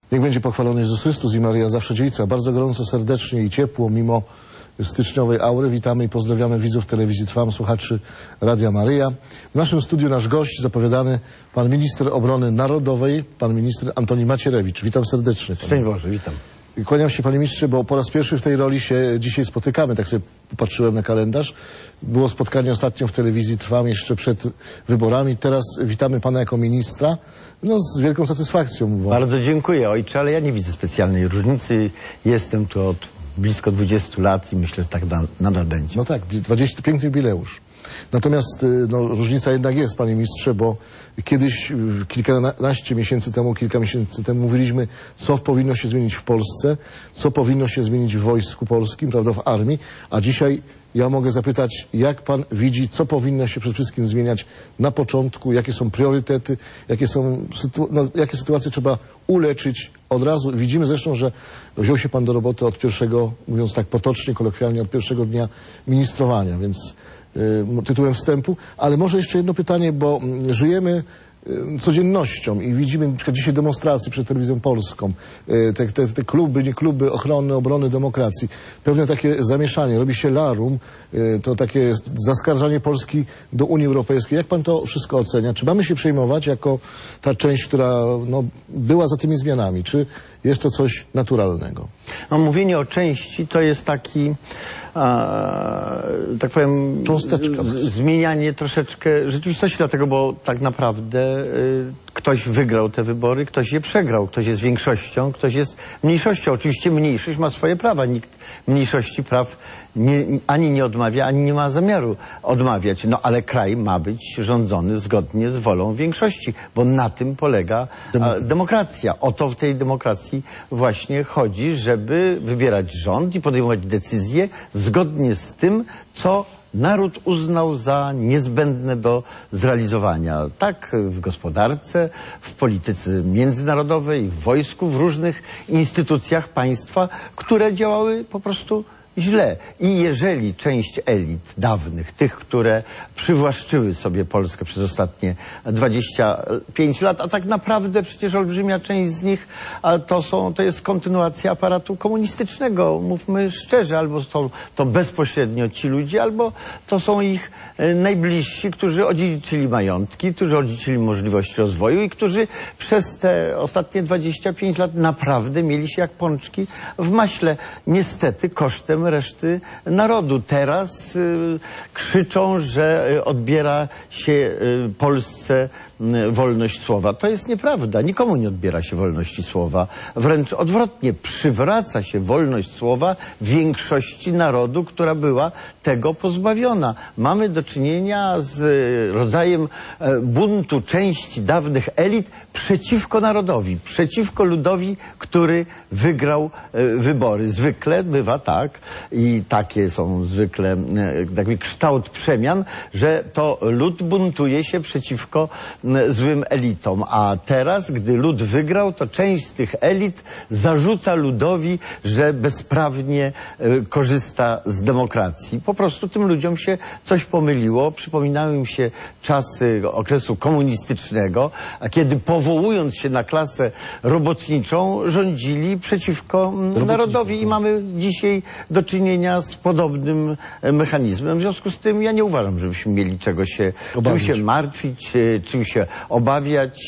Niech będzie pochwalony Jezus Chrystus i Maryja zawsze dziewica. Bardzo gorąco, serdecznie i ciepło, mimo styczniowej aury. Witamy i pozdrawiamy widzów telewizji Trwam, słuchaczy Radia Maryja. W naszym studiu nasz gość zapowiadany, pan minister obrony narodowej, pan minister Antoni Macierewicz. Witam serdecznie. Szczęść Boże, witam. Kłaniam się, panie ministrze, bo po raz pierwszy w tej roli się dzisiaj spotykamy. Tak sobie popatrzyłem na kalendarz. Było spotkanie ostatnio w telewizji Trwam jeszcze przed wyborami. Teraz witamy pana jako ministra. No, z wielką satysfakcją. Bo... Bardzo dziękuję, ojcze, ale ja nie widzę specjalnej różnicy. Jestem tu od blisko 20 lat i myślę, że tak nadal będzie. No tak, 20, piękny jubileusz. Natomiast no, różnica jednak jest, panie ministrze, bo kiedyś, kilkanaście miesięcy temu, kilka miesięcy temu mówiliśmy, co powinno się zmienić w Polsce, co powinno się zmienić w Wojsku Polskim, prawda, w armii, a dzisiaj ja mogę zapytać, jak pan widzi, co powinno się przede wszystkim zmieniać na początku, jakie są priorytety, jakie sytuacje trzeba uleczyć od razu. Widzimy zresztą, że wziął się pan do roboty od pierwszego, mówiąc tak potocznie, kolokwialnie, od pierwszego dnia ministrowania, więc tytułem wstępu. Ale może jeszcze jedno pytanie, bo żyjemy codziennością i widzimy na przykład dzisiaj demonstracje przed telewizją polską, te kluby, nie kluby ochrony, obrony demokracji, pewne takie zamieszanie, robi się larum, to takie zaskarżanie Polski do Unii Europejskiej. Jak pan to wszystko ocenia? Czy mamy się przejmować jako ta część, która no, była za tymi zmianami? Czy jest to coś naturalnego? No, mówienie o części to jest taki, tak powiem, cząsteczka. Zmienianie troszeczkę rzeczywistości, dlatego, bo tak naprawdę ktoś wygrał te wybory, ktoś je przegrał, ktoś jest większością, ktoś jest mniejszością. Oczywiście mniejszość ma swoje prawa, nikt mniejszości praw ani nie odmawia, ani nie ma zamiaru odmawiać. No ale kraj ma być rządzony zgodnie z wolą większości, bo na tym polega demokracja. O to w tej demokracji właśnie chodzi, żeby wybierać rząd i podejmować decyzje zgodnie z tym, co naród uznał za niezbędne do zrealizowania. Tak w gospodarce, w polityce międzynarodowej, w wojsku, w różnych instytucjach państwa, które działały po prostu źle. I jeżeli część elit dawnych, tych, które przywłaszczyły sobie Polskę przez ostatnie 25 lat, a tak naprawdę przecież olbrzymia część z nich to jest kontynuacja aparatu komunistycznego. Mówmy szczerze, albo są to bezpośrednio ci ludzie, albo to są ich najbliżsi, którzy odziedziczyli majątki, którzy odziedziczyli możliwości rozwoju i którzy przez te ostatnie 25 lat naprawdę mieli się jak pączki w maśle. Niestety kosztem reszty narodu. Teraz krzyczą, że odbiera się Polsce wolność słowa. To jest nieprawda. Nikomu nie odbiera się wolności słowa. Wręcz odwrotnie. Przywraca się wolność słowa większości narodu, która była tego pozbawiona. Mamy do czynienia z rodzajem buntu części dawnych elit przeciwko narodowi, przeciwko ludowi, który wygrał wybory. Zwykle bywa tak i takie są zwykle taki kształt przemian, że to lud buntuje się przeciwko złym elitom. A teraz, gdy lud wygrał, to część z tych elit zarzuca ludowi, że bezprawnie korzysta z demokracji. Po prostu tym ludziom się coś pomyliło. Przypominały im się czasy okresu komunistycznego, a kiedy powołując się na klasę robotniczą, rządzili przeciwko narodowi i mamy dzisiaj do czynienia z podobnym mechanizmem. W związku z tym ja nie uważam, żebyśmy mieli czym się martwić, czym się obawiać.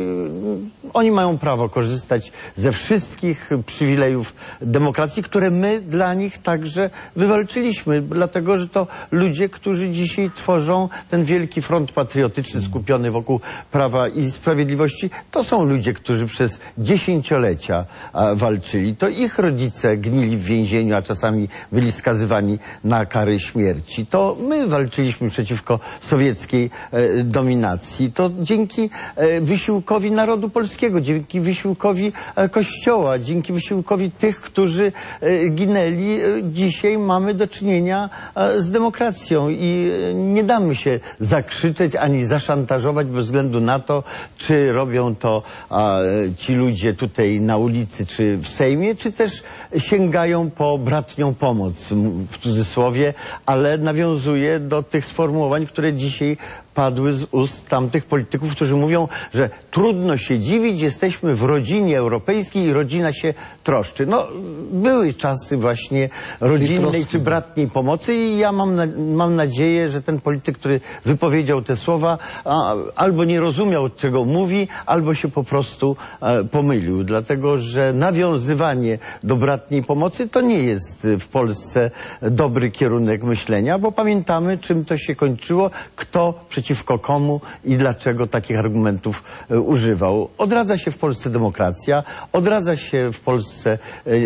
Oni mają prawo korzystać ze wszystkich przywilejów demokracji, które my dla nich także wywalczyliśmy, dlatego, że to ludzie, którzy dzisiaj tworzą ten wielki front patriotyczny skupiony wokół Prawa i Sprawiedliwości. To są ludzie, którzy przez dziesięciolecia walczyli. To ich rodzice gnili w więzieniu, a czasami byli skazywani na kary śmierci. To my walczyliśmy przeciwko sowieckiej dominacji. To dzięki wysiłkowi narodu polskiego, dzięki wysiłkowi Kościoła, dzięki wysiłkowi tych, którzy ginęli, dzisiaj mamy do czynienia z demokracją i nie damy się zakrzyczeć ani zaszantażować bez względu na to, czy robią to ci ludzie tutaj na ulicy, czy w Sejmie, czy też sięgają po bratnią pomoc, w cudzysłowie, ale nawiązuje do tych sformułowań, które dzisiaj padły z ust tamtych polityków, którzy mówią, że trudno się dziwić, jesteśmy w rodzinie europejskiej i rodzina się troszczy. No, były czasy właśnie rodzinnej czy bratniej pomocy i ja mam nadzieję, że ten polityk, który wypowiedział te słowa, albo nie rozumiał, czego mówi, albo się po prostu pomylił. Dlatego, że nawiązywanie do bratniej pomocy to nie jest w Polsce dobry kierunek myślenia, bo pamiętamy, czym to się kończyło, kto przeciwko komu i dlaczego takich argumentów używał. Odradza się w Polsce demokracja, odradza się w Polsce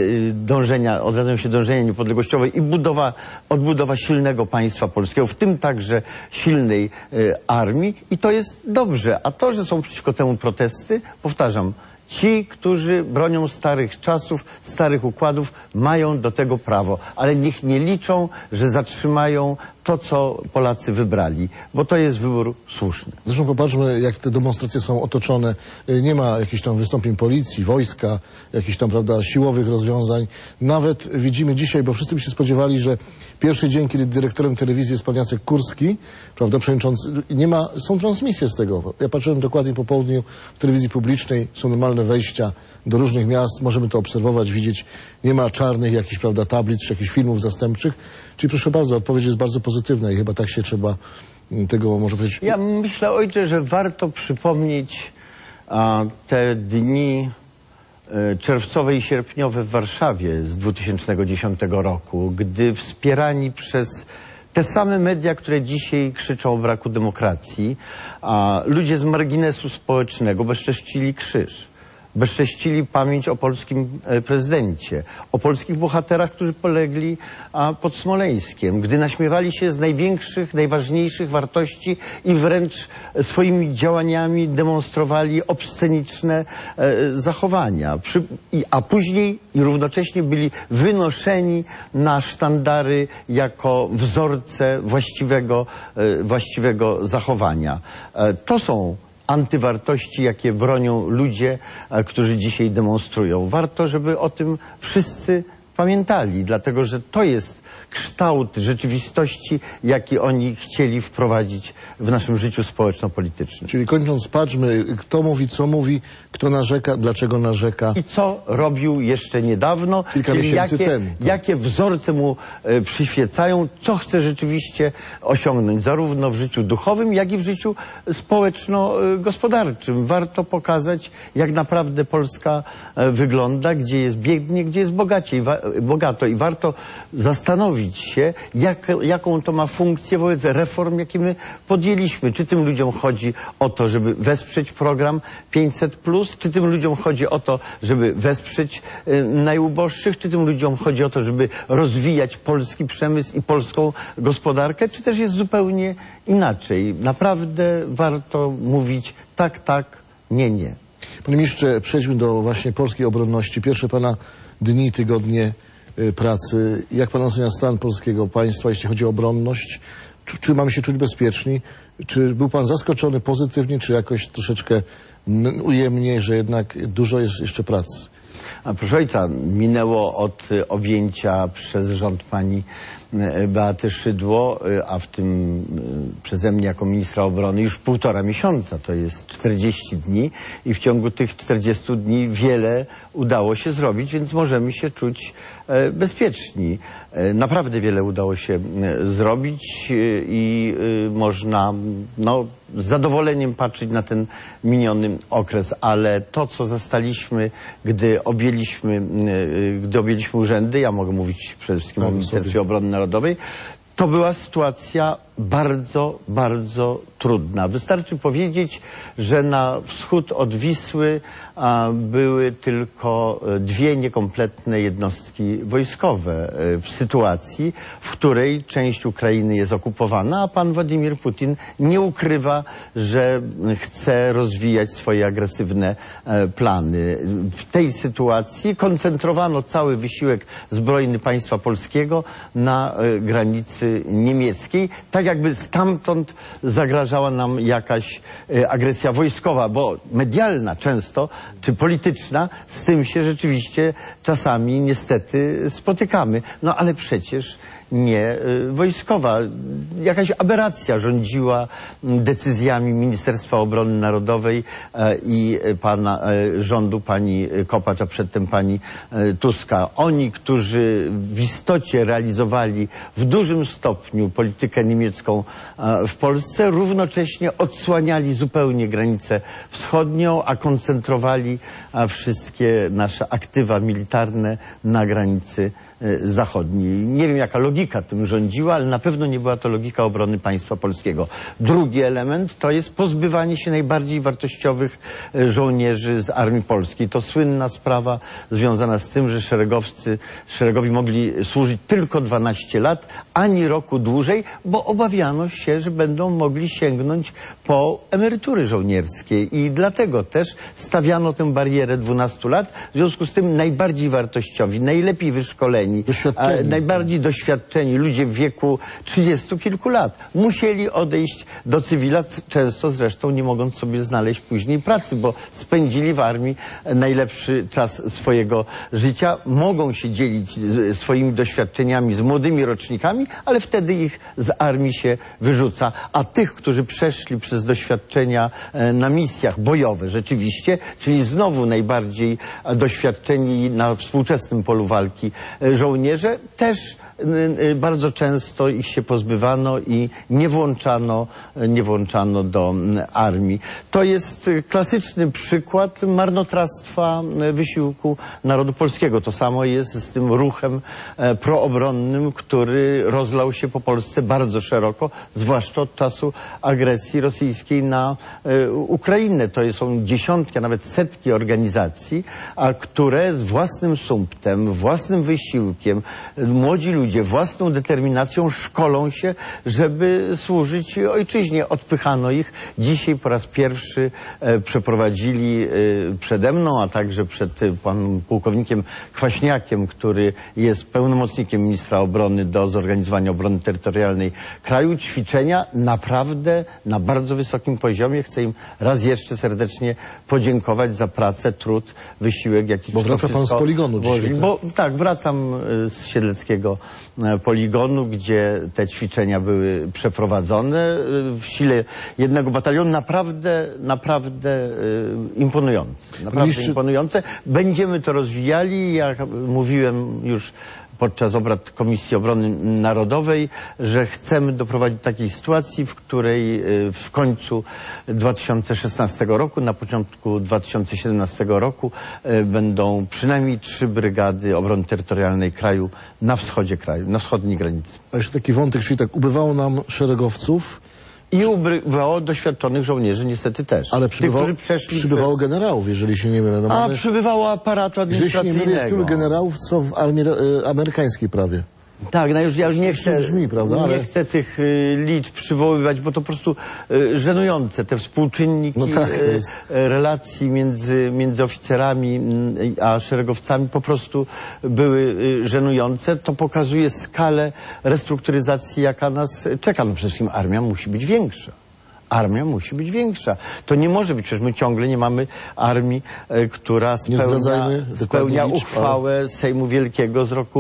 odradzają się dążenia niepodległościowe i odbudowa silnego państwa polskiego, w tym także silnej armii i to jest dobrze. A to, że są przeciwko temu protesty, powtarzam, ci, którzy bronią starych czasów, starych układów, mają do tego prawo, ale niech nie liczą, że zatrzymają to, co Polacy wybrali, bo to jest wybór słuszny. Zresztą popatrzmy, jak te demonstracje są otoczone. Nie ma jakichś tam wystąpień policji, wojska, jakichś tam, prawda, siłowych rozwiązań. Nawet widzimy dzisiaj, bo wszyscy by się spodziewali, że pierwszy dzień, kiedy dyrektorem telewizji jest pan Jacek Kurski, prawda, przewodniczący, są transmisje z tego. Ja patrzyłem dokładnie po południu w telewizji publicznej, są normalne wejścia do różnych miast, możemy to obserwować, widzieć. Nie ma czarnych jakichś, prawda, tablic czy jakichś filmów zastępczych. Czyli proszę bardzo, odpowiedź jest bardzo pozytywna i chyba tak się trzeba tego, może powiedzieć... Ja myślę, ojcze, że warto przypomnieć te dni czerwcowe i sierpniowe w Warszawie z 2010 roku, gdy wspierani przez te same media, które dzisiaj krzyczą o braku demokracji, ludzie z marginesu społecznego bezcześcili krzyż. Bezcześcili pamięć o polskim prezydencie, o polskich bohaterach, którzy polegli pod Smoleńskiem, gdy naśmiewali się z największych, najważniejszych wartości i wręcz swoimi działaniami demonstrowali obsceniczne zachowania. A później i równocześnie byli wynoszeni na sztandary jako wzorce właściwego zachowania. To są antywartości, jakie bronią ludzie, którzy dzisiaj demonstrują. Warto, żeby o tym wszyscy pamiętali, dlatego że to jest kształt rzeczywistości, jaki oni chcieli wprowadzić w naszym życiu społeczno-politycznym. Czyli kończąc, patrzmy, kto mówi, co mówi, kto narzeka, dlaczego narzeka. I co robił jeszcze niedawno, czyli jakie wzorce mu przyświecają, co chce rzeczywiście osiągnąć, zarówno w życiu duchowym, jak i w życiu społeczno-gospodarczym. Warto pokazać, jak naprawdę Polska wygląda, gdzie jest biednie, gdzie jest bogato i warto zastanowić się, jaką to ma funkcję wobec reform, jakie my podjęliśmy. Czy tym ludziom chodzi o to, żeby wesprzeć program 500+, czy tym ludziom chodzi o to, żeby wesprzeć najuboższych, czy tym ludziom chodzi o to, żeby rozwijać polski przemysł i polską gospodarkę, czy też jest zupełnie inaczej. Naprawdę warto mówić tak, tak, nie, nie. Panie ministrze, przejdźmy do właśnie polskiej obronności. Pierwsze pana dni, tygodnie pracy. Jak pan ocenia stan polskiego państwa, jeśli chodzi o obronność? Czy mamy się czuć bezpieczni? Czy był pan zaskoczony pozytywnie, czy jakoś troszeczkę ujemnie, że jednak dużo jest jeszcze pracy? Proszę ojca, minęło od objęcia przez rząd pani Beaty Szydło, a w tym przeze mnie jako ministra obrony już 1,5 miesiąca, to jest 40 dni i w ciągu tych 40 dni wiele udało się zrobić, więc możemy się czuć bezpieczni. Naprawdę wiele udało się zrobić i można z zadowoleniem patrzeć na ten miniony okres, ale to, co zastaliśmy, gdy objęliśmy urzędy, ja mogę mówić przede wszystkim o Ministerstwie Obrony Narodowej, to była sytuacja bardzo, bardzo trudna. Wystarczy powiedzieć, że na wschód od Wisły były tylko 2 niekompletne jednostki wojskowe w sytuacji, w której część Ukrainy jest okupowana, a pan Władimir Putin nie ukrywa, że chce rozwijać swoje agresywne plany. W tej sytuacji koncentrowano cały wysiłek zbrojny państwa polskiego na granicy niemieckiej, tak jakby stamtąd zagrażała nam jakaś agresja wojskowa, bo medialna często, czy polityczna, z tym się rzeczywiście czasami niestety spotykamy. No ale przecież nie wojskowa. Jakaś aberracja rządziła decyzjami Ministerstwa Obrony Narodowej i rządu pani Kopacz, a przedtem pani Tuska. Oni, którzy w istocie realizowali w dużym stopniu politykę niemiecką w Polsce, równocześnie odsłaniali zupełnie granicę wschodnią, a koncentrowali wszystkie nasze aktywa militarne na granicy zachodniej. Nie wiem, jaka logika tym rządziła, ale na pewno nie była to logika obrony państwa polskiego. Drugi element to jest pozbywanie się najbardziej wartościowych żołnierzy z Armii Polskiej. To słynna sprawa związana z tym, że szeregowi mogli służyć tylko 12 lat, ani roku dłużej, bo obawiano się, że będą mogli sięgnąć po emerytury żołnierskie i dlatego też stawiano tę barierę 12 lat. W związku z tym najbardziej wartościowi, najlepiej wyszkoleni, najbardziej doświadczeni ludzie w wieku 30 kilku lat musieli odejść do cywila, często zresztą nie mogąc sobie znaleźć później pracy, bo spędzili w armii najlepszy czas swojego życia. Mogą się dzielić swoimi doświadczeniami z młodymi rocznikami, ale wtedy ich z armii się wyrzuca. A tych, którzy przeszli przez doświadczenia na misjach bojowe rzeczywiście, czyli znowu najbardziej doświadczeni na współczesnym polu walki żołnierze, też bardzo często ich się pozbywano i nie włączano do armii. To jest klasyczny przykład marnotrawstwa wysiłku narodu polskiego. To samo jest z tym ruchem proobronnym, który rozlał się po Polsce bardzo szeroko, zwłaszcza od czasu agresji rosyjskiej na Ukrainę. To są dziesiątki, a nawet setki organizacji, które z własnym sumptem, własnym wysiłkiem, młodzi ludzie własną determinacją szkolą się, żeby służyć ojczyźnie. Odpychano ich. Dzisiaj po raz pierwszy przeprowadzili przede mną, a także przed panem pułkownikiem Kwaśniakiem, który jest pełnomocnikiem ministra obrony do zorganizowania obrony terytorialnej kraju, ćwiczenia naprawdę na bardzo wysokim poziomie. Chcę im raz jeszcze serdecznie podziękować za pracę, trud, wysiłek, jaki Bo wraca pan z poligonu dzisiaj, tak? Bo tak, wracam z Siedleckiego poligonu, gdzie te ćwiczenia były przeprowadzone w sile jednego batalionu. Naprawdę imponujące. Naprawdę imponujące. Będziemy to rozwijali. Jak mówiłem już podczas obrad Komisji Obrony Narodowej, że chcemy doprowadzić do takiej sytuacji, w której w końcu 2016 roku, na początku 2017 roku będą przynajmniej 3 brygady obrony terytorialnej kraju na wschodzie kraju, na wschodniej granicy. A jeszcze taki wątek, czyli tak ubywało nam szeregowców. I ubywało doświadczonych żołnierzy niestety też. Ale przybywało generałów, jeżeli się nie mylę. No przybywało aparatu administracyjnego. Jeżeli się nie mylę, jest tylu generałów, co w armii amerykańskiej prawie. Tak, no ja już nie chcę, brzmi, prawda? Nie chcę tych liczb przywoływać, bo to po prostu żenujące. Te współczynniki relacji między oficerami a szeregowcami po prostu były żenujące. To pokazuje skalę restrukturyzacji, jaka nas czeka. No przede wszystkim armia musi być większa. Armia musi być większa. To nie może być, przecież my ciągle nie mamy armii, która spełnia uchwałę Sejmu Wielkiego z roku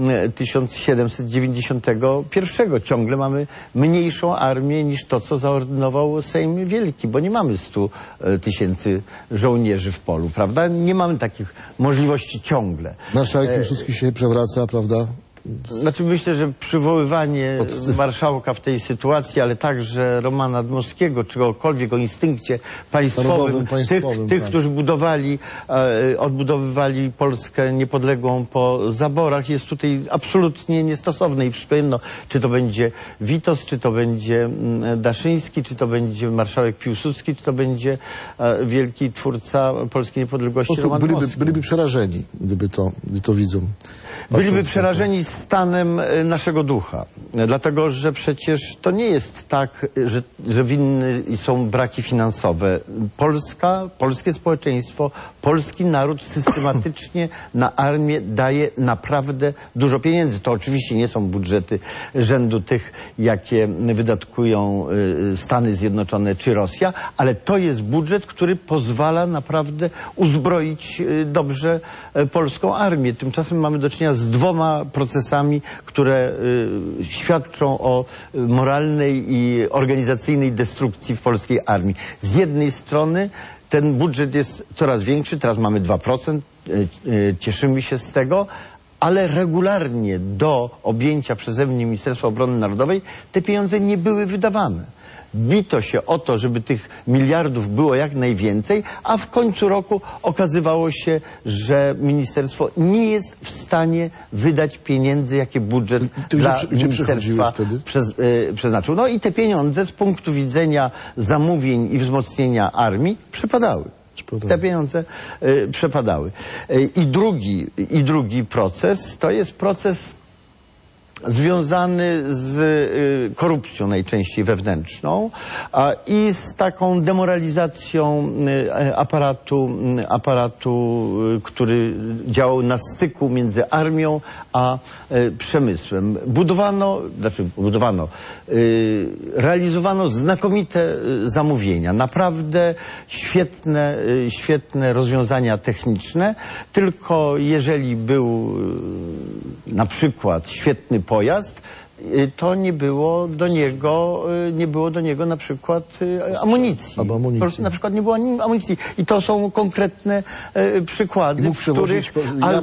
1791. Ciągle mamy mniejszą armię niż to, co zaordynował Sejm Wielki, bo nie mamy 100 000 żołnierzy w polu, prawda? Nie mamy takich możliwości ciągle. Marszałek Piłsudski się przewraca, prawda? Znaczy myślę, że przywoływanie marszałka w tej sytuacji, ale także Romana Dmowskiego, czegokolwiek o instynkcie państwowym, tych, którzy odbudowywali Polskę niepodległą po zaborach, jest tutaj absolutnie niestosowne. I przypomnę, czy to będzie Witos, czy to będzie Daszyński, czy to będzie marszałek Piłsudski, czy to będzie wielki twórca polskiej niepodległości Roman Dmowski. Byliby przerażeni, gdyby to widzą. Byliby przerażeni stanem naszego ducha, dlatego że przecież to nie jest tak, że winny są braki finansowe. Polskie społeczeństwo, polski naród systematycznie na armię daje naprawdę dużo pieniędzy. To oczywiście nie są budżety rzędu tych, jakie wydatkują Stany Zjednoczone czy Rosja, ale to jest budżet, który pozwala naprawdę uzbroić dobrze polską armię. Tymczasem mamy do czynienia z z 2 procesami, które świadczą o moralnej i organizacyjnej destrukcji w polskiej armii. Z jednej strony ten budżet jest coraz większy, teraz mamy 2%, cieszymy się z tego, ale regularnie do objęcia przeze mnie Ministerstwa Obrony Narodowej te pieniądze nie były wydawane. Bito się o to, żeby tych miliardów było jak najwięcej, a w końcu roku okazywało się, że ministerstwo nie jest w stanie wydać pieniędzy, jakie budżet dla ministerstwa przeznaczył. No i te pieniądze z punktu widzenia zamówień i wzmocnienia armii przepadały. Te pieniądze przepadały. I drugi proces to jest proces związany z korupcją najczęściej wewnętrzną i z taką demoralizacją aparatu, który działał na styku między armią a przemysłem. Realizowano znakomite zamówienia, naprawdę świetne rozwiązania techniczne, tylko jeżeli był na przykład świetny pojazd, to nie było do niego na przykład amunicji. Na przykład nie było amunicji. I to są konkretne przykłady, w których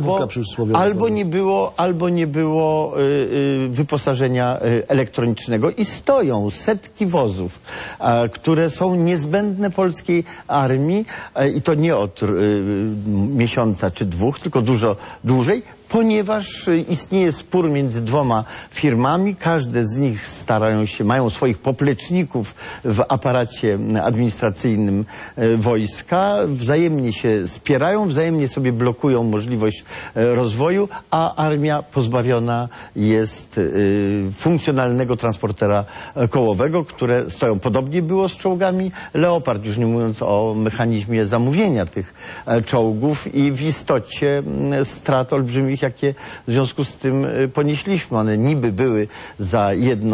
albo nie było wyposażenia elektronicznego i stoją setki wozów, które są niezbędne polskiej armii i to nie od miesiąca czy 2, tylko dużo dłużej, ponieważ istnieje spór między 2 firmami, każde z nich mają swoich popleczników w aparacie administracyjnym wojska, wzajemnie się spierają, wzajemnie sobie blokują możliwość rozwoju, a armia pozbawiona jest funkcjonalnego transportera kołowego, które stoją. Podobnie było z czołgami Leopard, już nie mówiąc o mechanizmie zamówienia tych czołgów i w istocie strat olbrzymich, jakie w związku z tym ponieśliśmy. One niby były za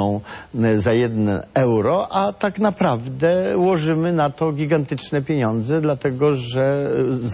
1 euro, a tak naprawdę łożymy na to gigantyczne pieniądze, dlatego że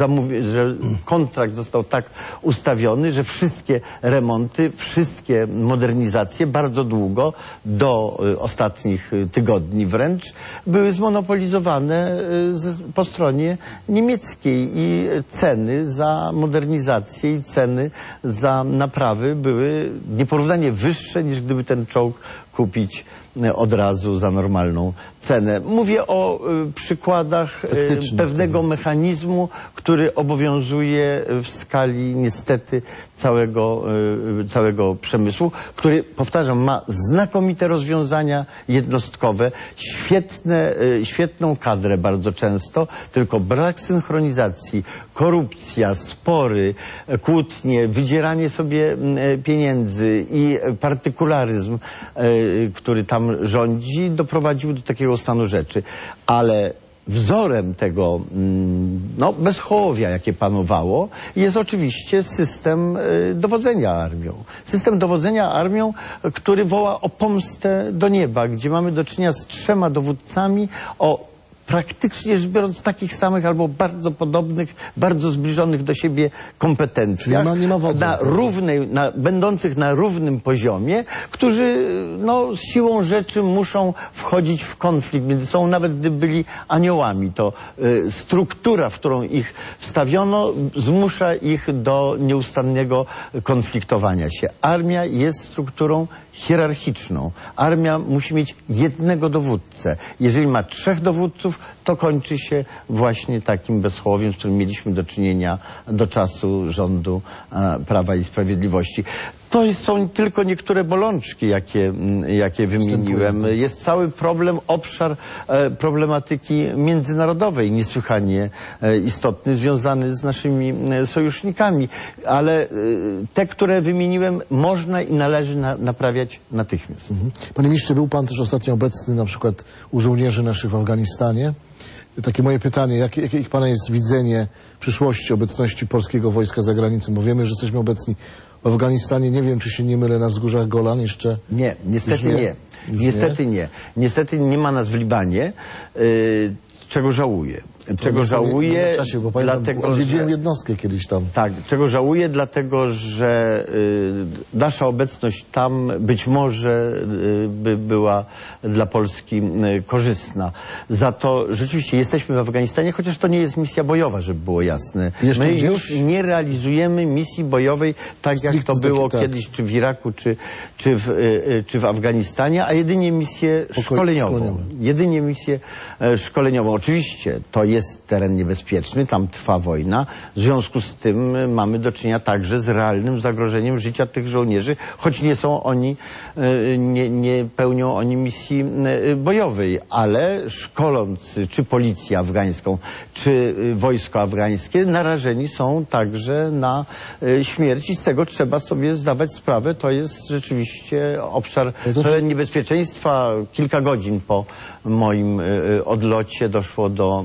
kontrakt został tak ustawiony, że wszystkie remonty, wszystkie modernizacje bardzo długo, do ostatnich tygodni wręcz, były zmonopolizowane po stronie niemieckiej i ceny za modernizację i ceny za naprawy były nieporównanie wyższe, niż gdyby ten czołg kupić od razu za normalną cenę. Mówię o przykładach pewnego mechanizmu, który obowiązuje w skali niestety całego przemysłu, który, powtarzam, ma znakomite rozwiązania jednostkowe, świetną kadrę bardzo często, tylko brak synchronizacji, korupcja, spory, kłótnie, wydzieranie sobie pieniędzy i partykularyzm, który tam rządzi, doprowadził do takiego stanu rzeczy. Ale wzorem tego bezchołowia, jakie panowało, jest oczywiście system dowodzenia armią. System dowodzenia armią, który woła o pomstę do nieba, gdzie mamy do czynienia z 3 dowódcami o praktycznie rzecz biorąc takich samych albo bardzo podobnych, bardzo zbliżonych do siebie kompetencjach, będących na równym poziomie, którzy z siłą rzeczy muszą wchodzić w konflikt między sobą, nawet gdy byli aniołami. To struktura, w którą ich wstawiono, zmusza ich do nieustannego konfliktowania się. Armia jest strukturą hierarchiczną. Armia musi mieć jednego dowódcę. Jeżeli ma 3 dowódców, to kończy się właśnie takim bezchołowiem, z którym mieliśmy do czynienia do czasu rządu Prawa i Sprawiedliwości. To są tylko niektóre bolączki, jakie wymieniłem. Jest cały obszar problematyki międzynarodowej, niesłychanie istotny, związany z naszymi sojusznikami. Ale te, które wymieniłem, można i należy naprawiać natychmiast. Panie ministrze, był pan też ostatnio obecny na przykład u żołnierzy naszych w Afganistanie. Takie moje pytanie, jakie pana jest widzenie przyszłości obecności polskiego wojska za granicą? Bo wiemy, że jesteśmy obecni w Afganistanie, nie wiem, czy się nie mylę, na wzgórzach Golan jeszcze? Nie, niestety nie. Niestety nie. Niestety nie ma nas w Libanie, czego żałuję. Czego żałuję, czasie, bo pamiętam, dlatego odwiedziłem jednostkę kiedyś tam. Tak, czego żałuję, dlatego że nasza obecność tam być może by była dla Polski korzystna. Za to rzeczywiście jesteśmy w Afganistanie, chociaż to nie jest misja bojowa, żeby było jasne. Jeszcze My gdzieś? już nie realizujemy misji bojowej tak jak to było tak. kiedyś, czy w Iraku, czy w Afganistanie, a jedynie misję szkoleniową. Jedynie misję szkoleniową. Oczywiście to jest teren niebezpieczny, tam trwa wojna. W związku z tym mamy do czynienia także z realnym zagrożeniem życia tych żołnierzy, choć nie są oni, nie pełnią oni misji bojowej, ale szkoląc czy policję afgańską, czy wojsko afgańskie, narażeni są także na śmierć i z tego trzeba sobie zdawać sprawę. To jest rzeczywiście obszar pełen niebezpieczeństwa. Kilka godzin po moim odlocie doszło do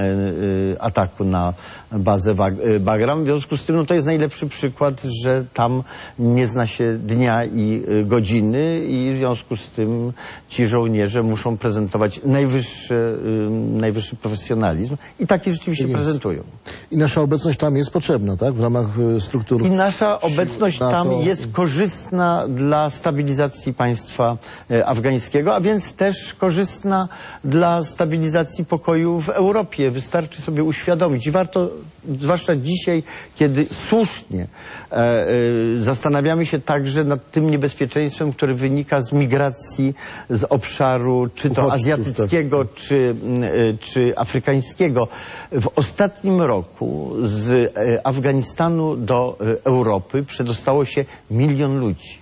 ataku na bazę Bagram. W związku z tym no, to jest najlepszy przykład, że tam nie zna się dnia i godziny i w związku z tym ci żołnierze muszą prezentować najwyższy profesjonalizm i taki rzeczywiście prezentują. I nasza obecność tam jest potrzebna, tak? W ramach struktur... I nasza obecność NATO... tam jest korzystna dla stabilizacji państwa afgańskiego, a więc też korzystna dla stabilizacji pokoju w Europie. Wystarczy sobie uświadomić i warto, zwłaszcza dzisiaj, kiedy słusznie zastanawiamy się także nad tym niebezpieczeństwem, które wynika z migracji z obszaru czy to azjatyckiego, czy afrykańskiego. W ostatnim roku z Afganistanu do Europy przedostało się 1 000 000 ludzi.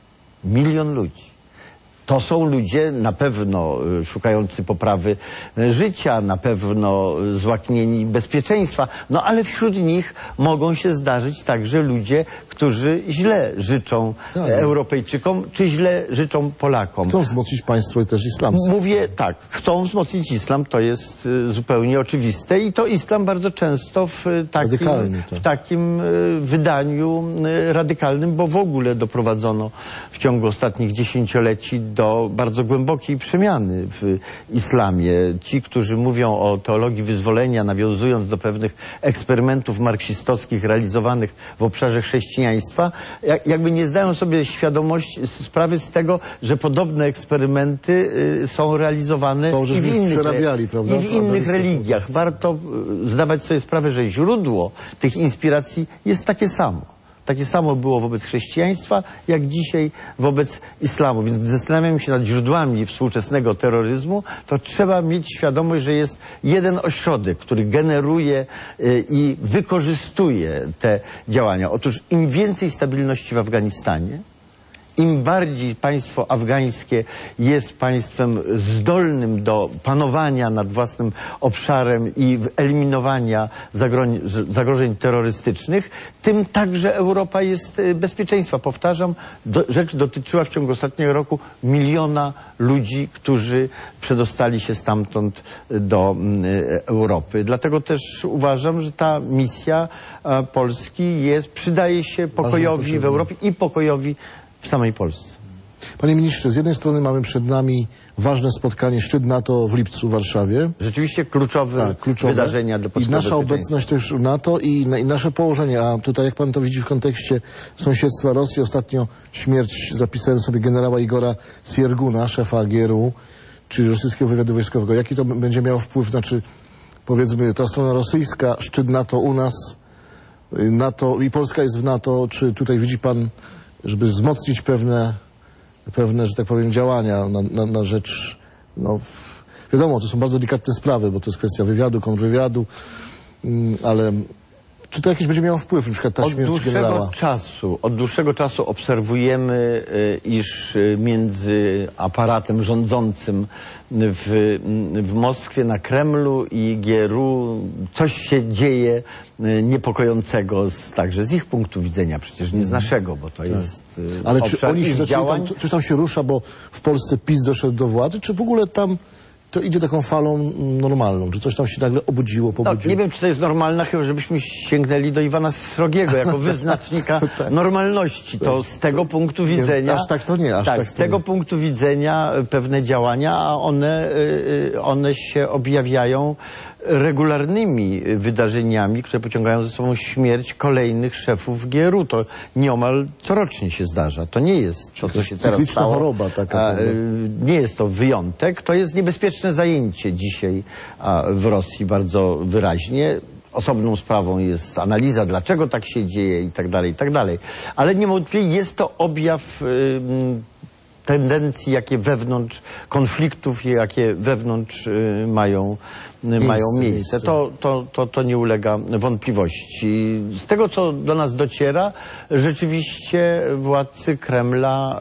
1 000 000 ludzi. To są ludzie na pewno szukający poprawy życia, na pewno złaknieni bezpieczeństwa, no ale wśród nich mogą się zdarzyć także ludzie, którzy źle życzą Europejczykom, czy źle życzą Polakom. Chcą wzmocnić państwo też islamskie. Mówię tak, chcą wzmocnić islam, to jest zupełnie oczywiste i to islam bardzo często w takim wydaniu radykalnym, bo w ogóle doprowadzono w ciągu ostatnich dziesięcioleci do bardzo głębokiej przemiany w islamie. Ci, którzy mówią o teologii wyzwolenia, nawiązując do pewnych eksperymentów marksistowskich realizowanych w obszarze chrześcijaństwa, jakby nie zdają sobie sprawy z tego, że podobne eksperymenty są realizowane i w innych religiach. Warto zdawać sobie sprawę, że źródło tych inspiracji jest takie samo. Takie samo było wobec chrześcijaństwa, jak dzisiaj wobec islamu. Więc gdy zastanawiamy się nad źródłami współczesnego terroryzmu, to trzeba mieć świadomość, że jest jeden ośrodek, który generuje i wykorzystuje te działania. Otóż im więcej stabilności w Afganistanie, im bardziej państwo afgańskie jest państwem zdolnym do panowania nad własnym obszarem i eliminowania zagrożeń terrorystycznych, tym także Europa jest bezpieczeństwa. Powtarzam, rzecz dotyczyła w ciągu ostatniego roku 1 000 000 ludzi, którzy przedostali się stamtąd do Europy. Dlatego też uważam, że ta misja Polski przydaje się pokojowi w Europie i pokojowi w samej Polsce. Panie ministrze, z jednej strony mamy przed nami ważne spotkanie, szczyt NATO w lipcu w Warszawie. Rzeczywiście kluczowe wydarzenia dla polskiego I nasza obecność też w NATO i nasze położenie, a tutaj jak pan to widzi w kontekście sąsiedztwa Rosji, ostatnio śmierć, zapisałem sobie generała Igora Sierguna, szefa GRU, czyli rosyjskiego wywiadu wojskowego. Jaki to będzie miało wpływ, znaczy powiedzmy ta strona rosyjska, szczyt NATO u nas, NATO i Polska jest w NATO, czy tutaj widzi pan, żeby wzmocnić pewne, że tak powiem, działania na rzecz, no wiadomo, to są bardzo delikatne sprawy, bo to jest kwestia wywiadu, kontrwywiadu, ale czy to jakiś będzie miało wpływ, na przykład ta śmierć generała? Od dłuższego czasu obserwujemy, iż między aparatem rządzącym w Moskwie, na Kremlu i GRU coś się dzieje niepokojącego także z ich punktu widzenia, przecież nie z naszego, bo to jest ale czy oni się zaczęli, coś tam się rusza, bo w Polsce PiS doszedł do władzy, czy w ogóle tam to idzie taką falą normalną? Czy coś tam się nagle obudziło, pobudziło? No, nie wiem, czy to jest normalna, chyba żebyśmy sięgnęli do Iwana Srogiego jako wyznacznika normalności. To z tego punktu widzenia... Aż tak to nie. Z tego punktu widzenia pewne działania, a one się objawiają regularnymi wydarzeniami, które pociągają ze sobą śmierć kolejnych szefów GRU. To nieomal corocznie się zdarza. To nie jest to, co się teraz stało. Choroba taka. Nie jest to wyjątek. To jest niebezpieczne zajęcie dzisiaj w Rosji bardzo wyraźnie. Osobną sprawą jest analiza, dlaczego tak się dzieje i tak dalej, i tak dalej. Ale niewątpliwie jest to objaw tendencji, jakie wewnątrz konfliktów, jakie wewnątrz mają miejsce. To nie ulega wątpliwości. Z tego, co do nas dociera, rzeczywiście władcy Kremla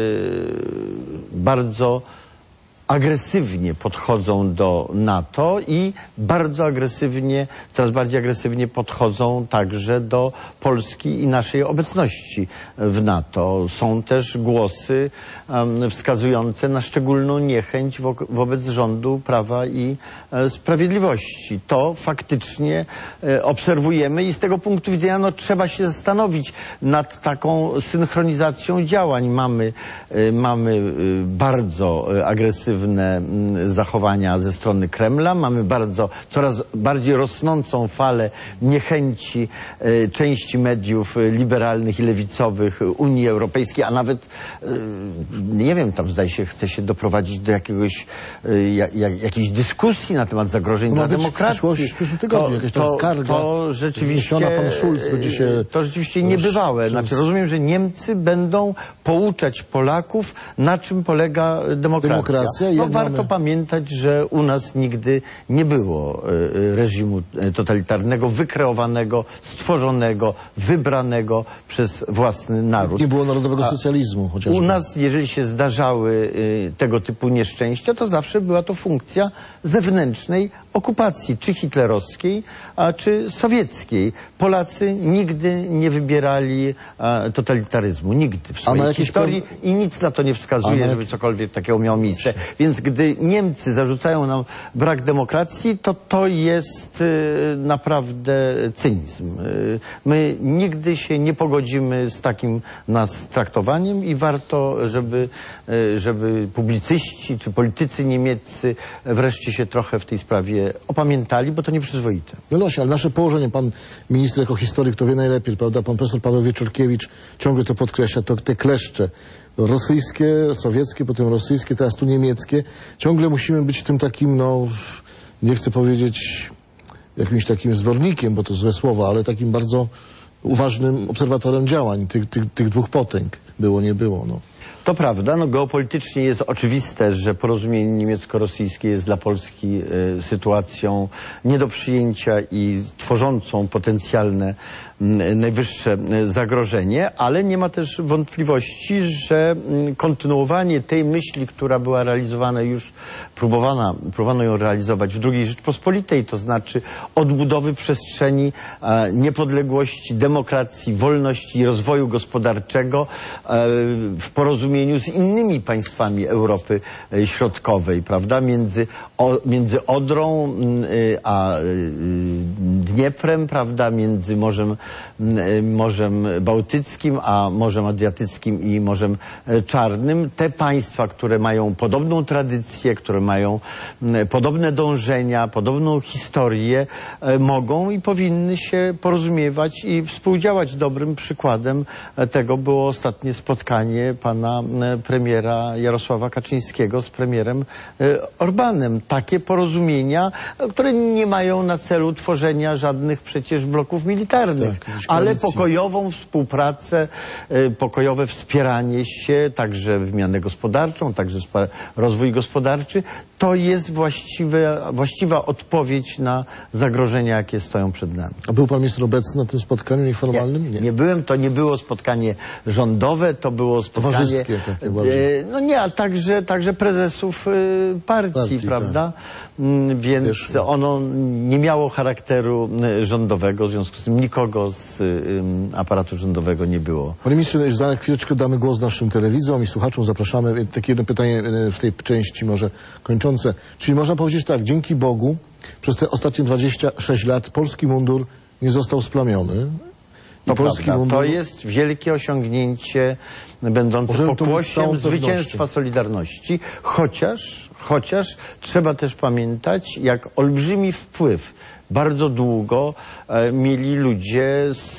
bardzo agresywnie podchodzą do NATO i bardzo agresywnie, coraz bardziej agresywnie podchodzą także do Polski i naszej obecności w NATO. Są też głosy wskazujące na szczególną niechęć wobec rządu Prawa i Sprawiedliwości. To faktycznie obserwujemy i z tego punktu widzenia trzeba się zastanowić nad taką synchronizacją działań. Mamy bardzo agresywne zachowania ze strony Kremla. Mamy coraz bardziej rosnącą falę niechęci części mediów liberalnych i lewicowych Unii Europejskiej, a nawet, nie wiem, tam zdaje się, chce się doprowadzić do jakiejś dyskusji na temat zagrożeń dla demokracji. W przyszłym tygodniu jakaś tam skarga. To rzeczywiście, pan Schulz będzie się... To rzeczywiście niebywałe. Znaczy, rozumiem, że Niemcy będą pouczać Polaków, na czym polega demokracja. Warto pamiętać, że u nas nigdy nie było reżimu totalitarnego, wykreowanego, stworzonego, wybranego przez własny naród. Nie było narodowego socjalizmu chociażby. U nas, jeżeli się zdarzały tego typu nieszczęścia, to zawsze była to funkcja zewnętrznej okupacji, czy hitlerowskiej, czy sowieckiej. Polacy nigdy nie wybierali totalitaryzmu. Nigdy w swojej historii i nic na to nie wskazuje, żeby cokolwiek takiego miało miejsce. Więc gdy Niemcy zarzucają nam brak demokracji, to jest naprawdę cynizm. My nigdy się nie pogodzimy z takim nas traktowaniem i warto, żeby publicyści czy politycy niemieccy wreszcie się trochę w tej sprawie opamiętali, bo to nieprzyzwoite. No właśnie, ale nasze położenie, pan minister jako historyk to wie najlepiej, prawda? Pan profesor Paweł Wieczorkiewicz ciągle to podkreśla, te kleszcze rosyjskie, sowieckie, potem rosyjskie, teraz tu niemieckie. Ciągle musimy być tym takim, nie chcę powiedzieć jakimś takim zwornikiem, bo to złe słowo, ale takim bardzo uważnym obserwatorem działań tych dwóch potęg. Było, nie było, To prawda, geopolitycznie jest oczywiste, że porozumienie niemiecko-rosyjskie jest dla Polski sytuacją nie do przyjęcia i tworzącą potencjalne najwyższe zagrożenie, ale nie ma też wątpliwości, że kontynuowanie tej myśli, która była realizowana już, próbowano ją realizować w II Rzeczpospolitej, to znaczy odbudowy przestrzeni niepodległości, demokracji, wolności i rozwoju gospodarczego w porozumieniu z innymi państwami Europy Środkowej, prawda, między Odrą a Dnieprem, prawda, między Morzem Bałtyckim, a Morzem Adriatyckim i Morzem Czarnym. Te państwa, które mają podobną tradycję, które mają podobne dążenia, podobną historię, mogą i powinny się porozumiewać i współdziałać. Dobrym przykładem tego było ostatnie spotkanie pana premiera Jarosława Kaczyńskiego z premierem Orbánem. Takie porozumienia, które nie mają na celu tworzenia żadnych przecież bloków militarnych, ale pokojową współpracę, pokojowe wspieranie się, także wymianę gospodarczą, także rozwój gospodarczy. To jest właściwa odpowiedź na zagrożenia, jakie stoją przed nami. A był pan minister obecny na tym spotkaniu nieformalnym? Nie byłem. To nie było spotkanie rządowe, to było spotkanie... Towarzyskie takie bardziej. A także prezesów partii, prawda? Tak. Więc ono nie miało charakteru rządowego, w związku z tym nikogo z aparatu rządowego nie było. Panie ministrze, za chwileczkę damy głos naszym telewidzom i słuchaczom. Zapraszamy. Takie jedno pytanie w tej części może kończące. Czyli można powiedzieć tak, dzięki Bogu przez te ostatnie 26 lat polski mundur nie został splamiony. To jest wielkie osiągnięcie będące pokłosiem zwycięstwa Solidarności, chociaż Chociaż trzeba też pamiętać, jak olbrzymi wpływ bardzo długo mieli ludzie z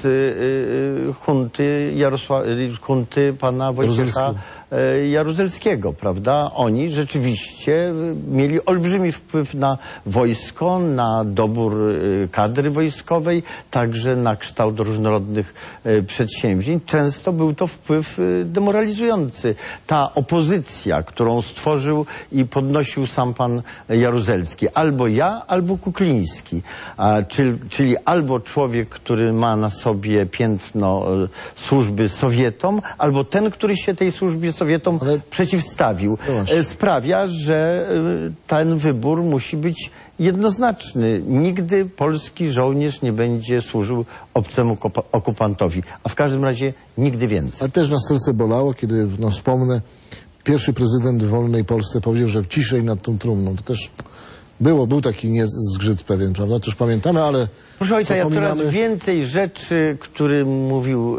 hunty pana Wojciecha Jaruzelskiego, prawda? Oni rzeczywiście mieli olbrzymi wpływ na wojsko, na dobór kadry wojskowej, także na kształt różnorodnych przedsięwzięć. Często był to wpływ demoralizujący. Ta opozycja, którą stworzył i podnosił sam pan Jaruzelski, albo ja, albo Kukliński, czyli albo człowiek, który ma na sobie piętno służby Sowietom, albo ten, który się tej służbie Sowietom przeciwstawił, sprawia, że ten wybór musi być jednoznaczny. Nigdy polski żołnierz nie będzie służył obcemu okupantowi, a w każdym razie nigdy więcej. Ale też na serce bolało, kiedy, no wspomnę, pierwszy prezydent w wolnej Polsce powiedział, że ciszej nad tą trumną. To też był taki niezgrzyt pewien, prawda? To już pamiętamy, ale... Proszę ojca, ja coraz więcej rzeczy, które mówił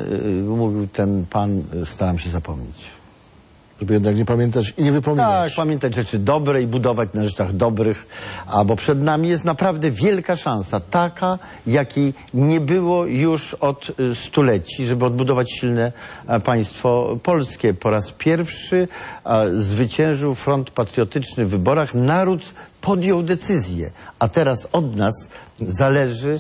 ten pan, staram się zapomnieć. Żeby jednak nie pamiętać i nie wypominać. Tak, pamiętać rzeczy dobre i budować na rzeczach dobrych, bo przed nami jest naprawdę wielka szansa, taka, jakiej nie było już od stuleci, żeby odbudować silne państwo polskie. Po raz pierwszy zwyciężył front patriotyczny w wyborach, naród podjął decyzję, a teraz od nas zależy,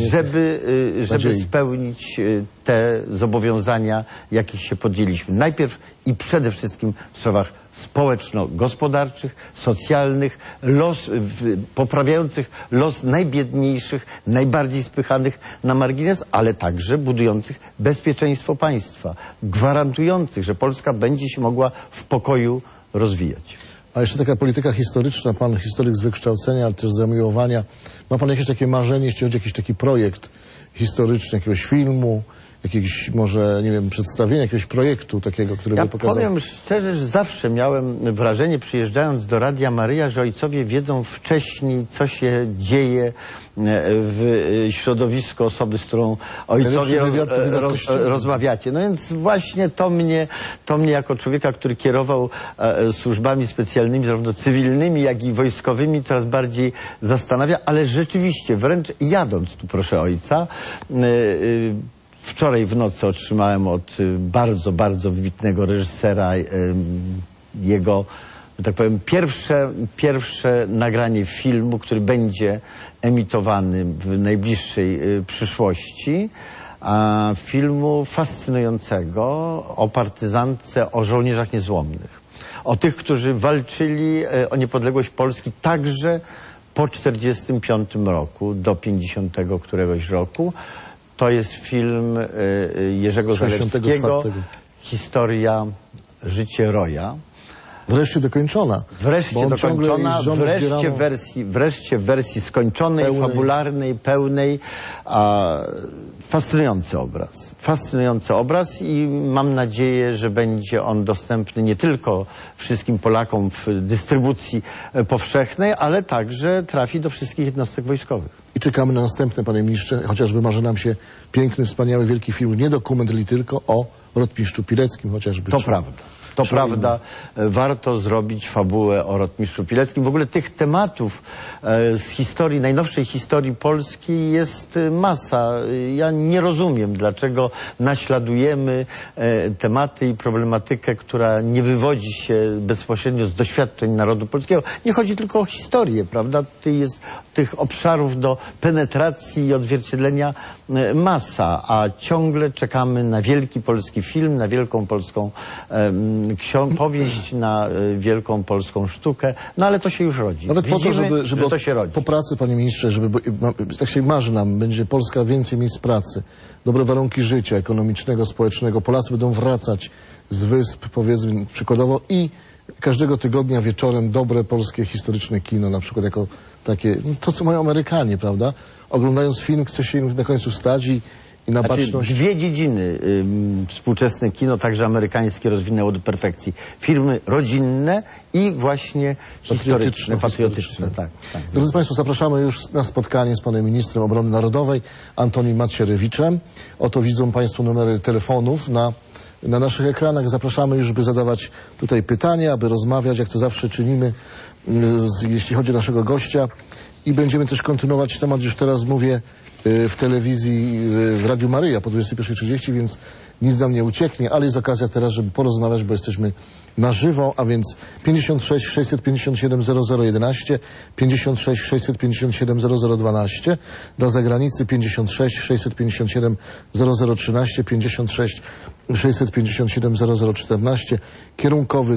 żeby spełnić te zobowiązania, jakich się podjęliśmy. Najpierw i przede wszystkim w sprawach społeczno-gospodarczych, socjalnych, poprawiających los najbiedniejszych, najbardziej spychanych na margines, ale także budujących bezpieczeństwo państwa, gwarantujących, że Polska będzie się mogła w pokoju rozwijać. A jeszcze taka polityka historyczna, pan historyk z wykształcenia, ale też z zamiłowania. Ma pan jakieś takie marzenie, jeśli chodzi o jakiś taki projekt historyczny, jakiegoś filmu, jakiegoś może, nie wiem, przedstawienia, jakiegoś projektu takiego, który by pokazał? Ja powiem szczerze, że zawsze miałem wrażenie, przyjeżdżając do Radia Maryja, że ojcowie wiedzą wcześniej, co się dzieje w środowisku osoby, z którą ojcowie rozmawiacie. No więc właśnie to mnie jako człowieka, który kierował służbami specjalnymi, zarówno cywilnymi, jak i wojskowymi, coraz bardziej zastanawia, ale rzeczywiście, wręcz jadąc tu, proszę ojca, wczoraj w nocy otrzymałem od bardzo, bardzo wybitnego reżysera jego, że tak powiem, pierwsze nagranie filmu, który będzie emitowany w najbliższej przyszłości. Filmu fascynującego o partyzance, o żołnierzach niezłomnych. O tych, którzy walczyli o niepodległość Polski także po 1945 roku, do 50 któregoś roku. To jest film Jerzego Zalewskiego, historia Życie Roja. Wreszcie dokończona. Wreszcie dokończona, wreszcie w wersji skończonej, pełnej, fabularnej, pełnej. Fascynujący obraz i mam nadzieję, że będzie on dostępny nie tylko wszystkim Polakom w dystrybucji powszechnej, ale także trafi do wszystkich jednostek wojskowych. I czekamy na następne, panie ministrze, chociażby marzy nam się piękny, wspaniały, wielki film, nie dokument, ale tylko o rotmistrzu Pileckim chociażby. To prawda. To prawda, warto zrobić fabułę o rotmistrzu Pileckim. W ogóle tych tematów z historii, najnowszej historii Polski jest masa. Ja nie rozumiem, dlaczego naśladujemy tematy i problematykę, która nie wywodzi się bezpośrednio z doświadczeń narodu polskiego. Nie chodzi tylko o historię, prawda? Tych obszarów do penetracji i odzwierciedlenia masa, a ciągle czekamy na wielki polski film, na wielką polską powieść, na wielką polską sztukę, no ale to się już rodzi. Nawet widzimy, po to, żeby to się rodzi. Po pracy, panie ministrze, tak się marzy nam, będzie Polska więcej miejsc pracy, dobre warunki życia ekonomicznego, społecznego, Polacy będą wracać z wysp, powiedzmy przykładowo, i każdego tygodnia wieczorem dobre polskie historyczne kino, na przykład jako takie, to co mają Amerykanie, prawda? Oglądając film chce się im na końcu wstać i na baczność. Dwie dziedziny współczesne kino, także amerykańskie, rozwinęło do perfekcji. Filmy rodzinne i właśnie historyczne, patriotyczne. Tak. Drodzy państwo, zapraszamy już na spotkanie z panem ministrem obrony narodowej Antonim Macierewiczem. Oto widzą państwo numery telefonów na na naszych ekranach. Zapraszamy już, by zadawać tutaj pytania, aby rozmawiać, jak to zawsze czynimy, jeśli chodzi o naszego gościa. I będziemy też kontynuować temat, już teraz mówię, w telewizji, w Radiu Maryja po 21:30, więc nic nam nie ucieknie, ale jest okazja teraz, żeby porozmawiać, bo jesteśmy na żywo, a więc 56 657 0011, 56 657 0012, dla zagranicy 56 657 0013, 56 657 0014, kierunkowy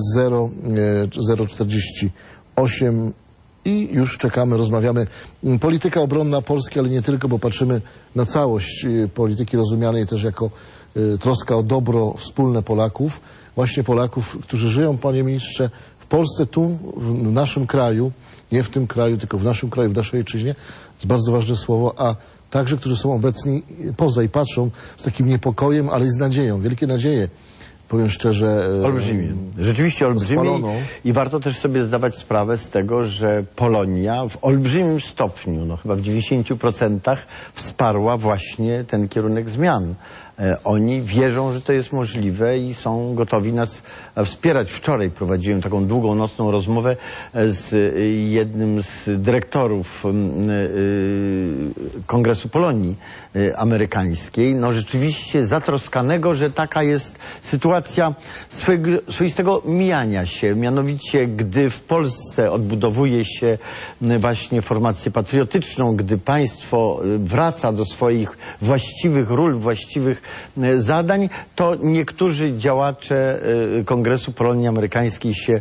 048 i już czekamy, rozmawiamy. Polityka obronna Polski, ale nie tylko, bo patrzymy na całość polityki rozumianej też jako troska o dobro wspólne Polaków. Właśnie Polaków, którzy żyją, panie ministrze, w Polsce, tu, w naszym kraju, nie w tym kraju, tylko w naszym kraju, w naszej ojczyźnie, jest bardzo ważne słowo, a także, którzy są obecni poza i patrzą z takim niepokojem, ale i z nadzieją, wielkie nadzieje. Powiem szczerze... Olbrzymie. Rzeczywiście olbrzymie. Spalono. I warto też sobie zdawać sprawę z tego, że Polonia w olbrzymim stopniu, no chyba w 90% wsparła właśnie ten kierunek zmian. Oni wierzą, że to jest możliwe i są gotowi nas wspierać. Wczoraj prowadziłem taką długą nocną rozmowę z jednym z dyrektorów Kongresu Polonii Amerykańskiej. No rzeczywiście zatroskanego, że taka jest sytuacja swoistego mijania się. Mianowicie, gdy w Polsce odbudowuje się właśnie formację patriotyczną, gdy państwo wraca do swoich właściwych ról, właściwych zadań, to niektórzy działacze Kongresu Polonii Amerykańskiej się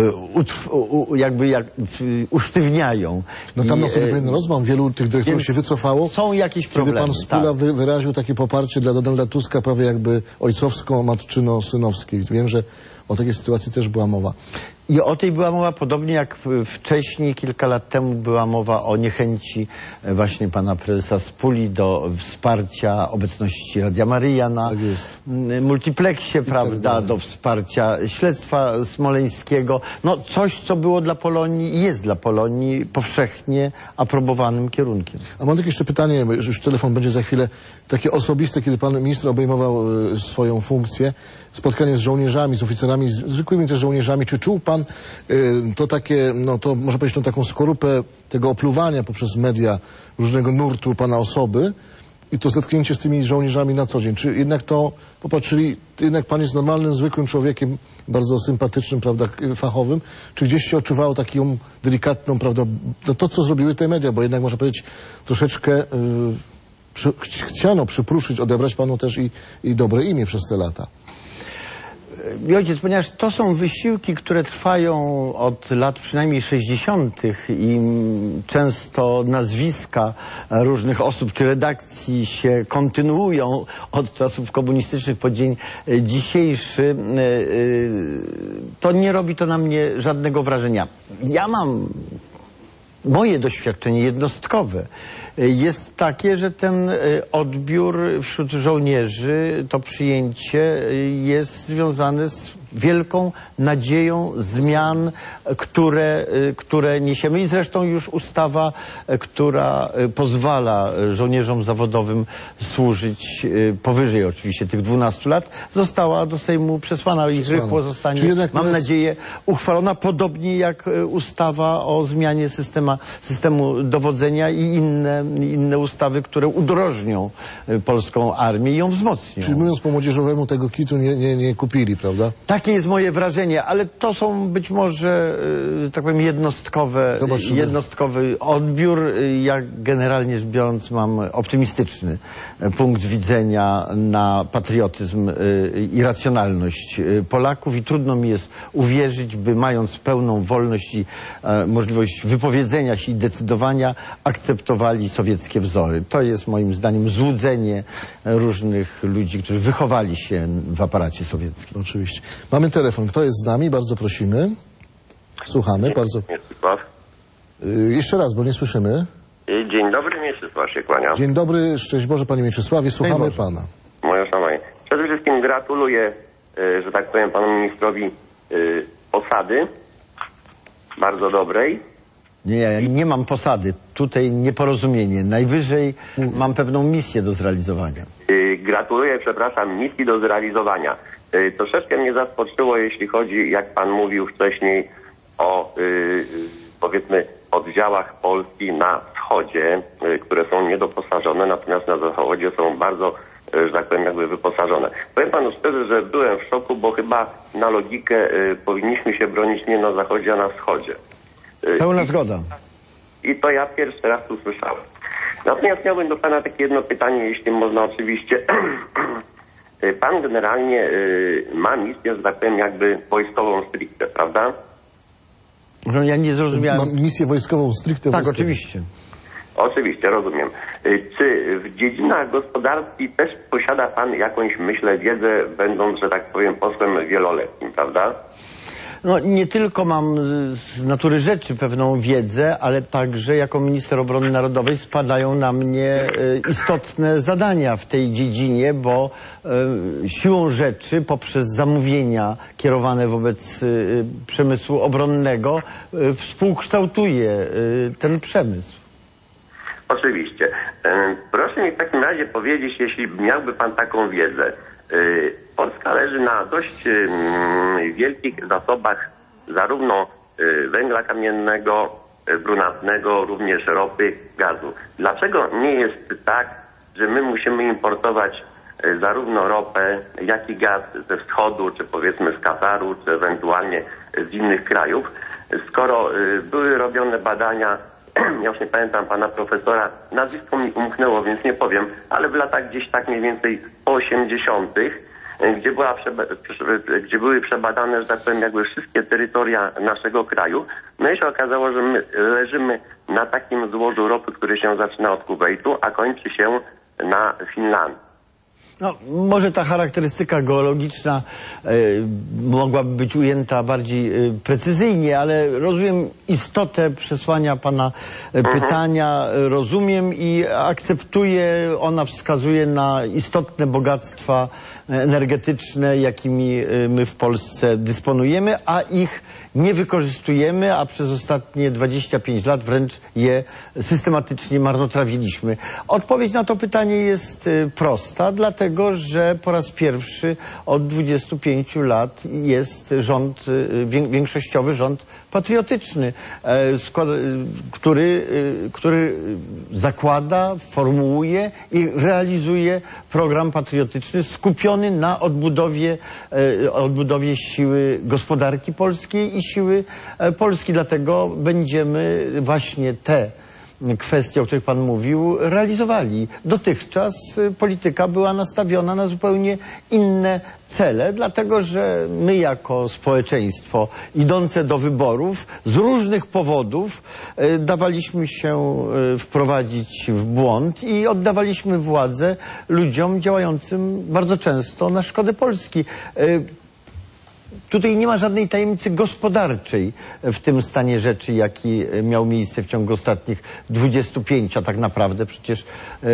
usztywniają. No tam na pewien rozmach wielu tych dyrektorów się wycofało. Są jakieś problemy. Kiedy pan Spula wyraził takie poparcie dla Donalda Tuska, prawie jakby ojcowsko-matczyno-synowskie. Wiem, że o takiej sytuacji też była mowa. I o tej była mowa, podobnie jak wcześniej, kilka lat temu była mowa o niechęci właśnie pana prezesa Spuli do wsparcia obecności Radia Maryja na multiplexie, prawda, do wsparcia śledztwa smoleńskiego. No coś, co było dla Polonii i jest dla Polonii powszechnie aprobowanym kierunkiem. A mam takie jeszcze pytanie, bo już telefon będzie za chwilę, takie osobiste, kiedy pan minister obejmował swoją funkcję, spotkanie z żołnierzami, z oficerami, z zwykłymi też żołnierzami. Czy czuł pan to takie, no to można powiedzieć, tą taką skorupę tego opluwania poprzez media różnego nurtu pana osoby i to zetknięcie z tymi żołnierzami na co dzień? Czy jednak to popatrzyli, jednak pan jest normalnym, zwykłym człowiekiem, bardzo sympatycznym, prawda, fachowym, czy gdzieś się odczuwało taką delikatną, prawda, no to, co zrobiły te media, bo jednak można powiedzieć troszeczkę chciano przypruszyć, odebrać panu też i dobre imię przez te lata. Ojciec, ponieważ to są wysiłki, które trwają od lat przynajmniej 60. i często nazwiska różnych osób czy redakcji się kontynuują od czasów komunistycznych po dzień dzisiejszy, to nie robi to na mnie żadnego wrażenia. Ja mam... Moje doświadczenie jednostkowe jest takie, że ten odbiór wśród żołnierzy, to przyjęcie jest związane z wielką nadzieją zmian, które niesiemy. I zresztą już ustawa, która pozwala żołnierzom zawodowym służyć powyżej oczywiście tych 12 lat, została do Sejmu przesłana i rychło zostanie, mam nadzieję, uchwalona, podobnie jak ustawa o zmianie systemu dowodzenia i inne ustawy, które udrożnią polską armię i ją wzmocnią. Czyli mówiąc po młodzieżowemu, tego kitu nie kupili, prawda? Takie jest moje wrażenie, ale to są być może, tak powiem, jednostkowy odbiór. Ja generalnie rzecz biorąc mam optymistyczny punkt widzenia na patriotyzm i racjonalność Polaków i trudno mi jest uwierzyć, by mając pełną wolność i możliwość wypowiedzenia się i decydowania, akceptowali sowieckie wzory. To jest moim zdaniem złudzenie różnych ludzi, którzy wychowali się w aparacie sowieckim. Oczywiście. Mamy telefon. Kto jest z nami? Bardzo prosimy. Słuchamy. Bardzo. Mieczysław. Jeszcze raz, bo nie słyszymy. Dzień dobry, Mieczysław się kłania. Dzień dobry, szczęść Boże, panie Mieczysławie. Słuchamy pana. Moje szanowanie. Przede wszystkim gratuluję, że tak powiem, panu ministrowi posady. Bardzo dobrej. Nie, ja nie mam posady. Tutaj nieporozumienie. Najwyżej mam pewną misję do zrealizowania. gratuluję, przepraszam, misji do zrealizowania. Troszeczkę mnie zaskoczyło, jeśli chodzi, jak pan mówił wcześniej, o powiedzmy oddziałach Polski na wschodzie, które są niedoposażone, natomiast na zachodzie są bardzo, że tak powiem, jakby wyposażone. Powiem panu szczerze, że byłem w szoku, bo chyba na logikę powinniśmy się bronić nie na zachodzie, a na wschodzie. Pełna zgoda. I to ja pierwszy raz usłyszałem. Natomiast miałbym do pana takie jedno pytanie, jeśli można oczywiście. Pan generalnie ma misję, że tak powiem, jakby wojskową stricte, prawda? No ja nie zrozumiałem. Mam misję wojskową stricte. Tak, wojskową. oczywiście. Oczywiście, rozumiem. Czy w dziedzinach gospodarki też posiada pan jakąś, myślę, wiedzę, będąc, że tak powiem, posłem wieloletnim, prawda? No nie tylko mam z natury rzeczy pewną wiedzę, ale także jako minister obrony narodowej spadają na mnie istotne zadania w tej dziedzinie, bo siłą rzeczy poprzez zamówienia kierowane wobec przemysłu obronnego współkształtuję ten przemysł. Oczywiście. Proszę mi w takim razie powiedzieć, jeśli miałby pan taką wiedzę. Polska leży na dość wielkich zasobach zarówno węgla kamiennego, brunatnego, również ropy, gazu. Dlaczego nie jest tak, że my musimy importować zarówno ropę, jak i gaz ze wschodu, czy powiedzmy z Kataru, czy ewentualnie z innych krajów, skoro były robione badania, ja już nie pamiętam pana profesora, nazwisko mi umknęło, więc nie powiem, ale w latach gdzieś tak mniej więcej po 80., gdzie były przebadane, że tak powiem, jakby wszystkie terytoria naszego kraju, no i się okazało, że my leżymy na takim złożu ropy, który się zaczyna od Kuwejtu, a kończy się na Finlandii. No, może ta charakterystyka geologiczna mogłaby być ujęta bardziej precyzyjnie, ale rozumiem istotę przesłania pana pytania, rozumiem i akceptuję. Ona wskazuje na istotne bogactwa energetyczne, jakimi my w Polsce dysponujemy, a ich nie wykorzystujemy, a przez ostatnie 25 lat wręcz je systematycznie marnotrawiliśmy. Odpowiedź na to pytanie jest prosta, dlatego że po raz pierwszy od 25 lat jest rząd, większościowy rząd patriotyczny, który zakłada, formułuje i realizuje program patriotyczny skupiony na odbudowie siły gospodarki polskiej i siły Polski. Dlatego będziemy właśnie te kwestie, o których pan mówił, realizowali. Dotychczas polityka była nastawiona na zupełnie inne cele, dlatego że my jako społeczeństwo idące do wyborów z różnych powodów dawaliśmy się wprowadzić w błąd i oddawaliśmy władzę ludziom działającym bardzo często na szkodę Polski. Tutaj nie ma żadnej tajemnicy gospodarczej w tym stanie rzeczy, jaki miał miejsce w ciągu ostatnich 25, a tak naprawdę przecież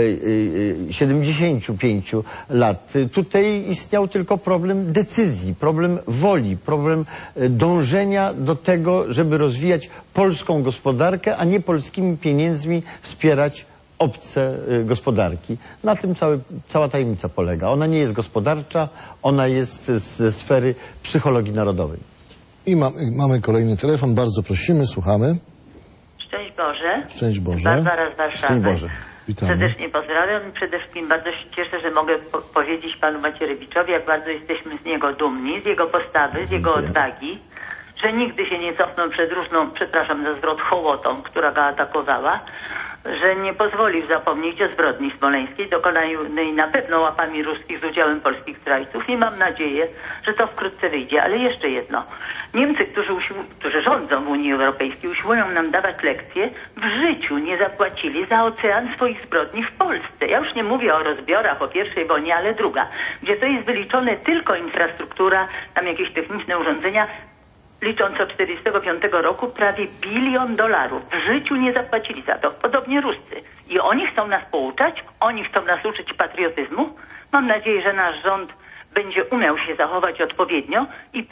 75 lat. Tutaj istniał tylko problem decyzji, problem woli, problem dążenia do tego, żeby rozwijać polską gospodarkę, a nie polskimi pieniędzmi wspierać obce gospodarki. Na tym cała tajemnica polega. Ona nie jest gospodarcza, ona jest ze sfery psychologii narodowej. I mamy kolejny telefon, bardzo prosimy, słuchamy. Szczęść Boże. Szczęść Boże. Barbara z Warszawy. Szczęść Boże. Witamy. Serdecznie pozdrawiam i przede wszystkim bardzo się cieszę, że mogę powiedzieć panu Macierewiczowi, jak bardzo jesteśmy z niego dumni, z jego postawy, z jego odwagi, że nigdy się nie cofnął przed różną, przepraszam za zwrot, hołotą, która go atakowała, że nie pozwolił zapomnieć o zbrodni smoleńskiej dokonanej na pewno łapami ruskich z udziałem polskich zdrajców i mam nadzieję, że to wkrótce wyjdzie. Ale jeszcze jedno. Niemcy, którzy rządzą w Unii Europejskiej, usiłują nam dawać lekcje, w życiu nie zapłacili za ocean swoich zbrodni w Polsce. Ja już nie mówię o rozbiorach, o pierwszej wojnie, ale druga, gdzie to jest wyliczone tylko infrastruktura, tam jakieś techniczne urządzenia, licząc od 1945 roku prawie $1 bilion. W życiu nie zapłacili za to. Podobnie Ruscy. I oni chcą nas pouczać, oni chcą nas uczyć patriotyzmu. Mam nadzieję, że nasz rząd będzie umiał się zachować odpowiednio i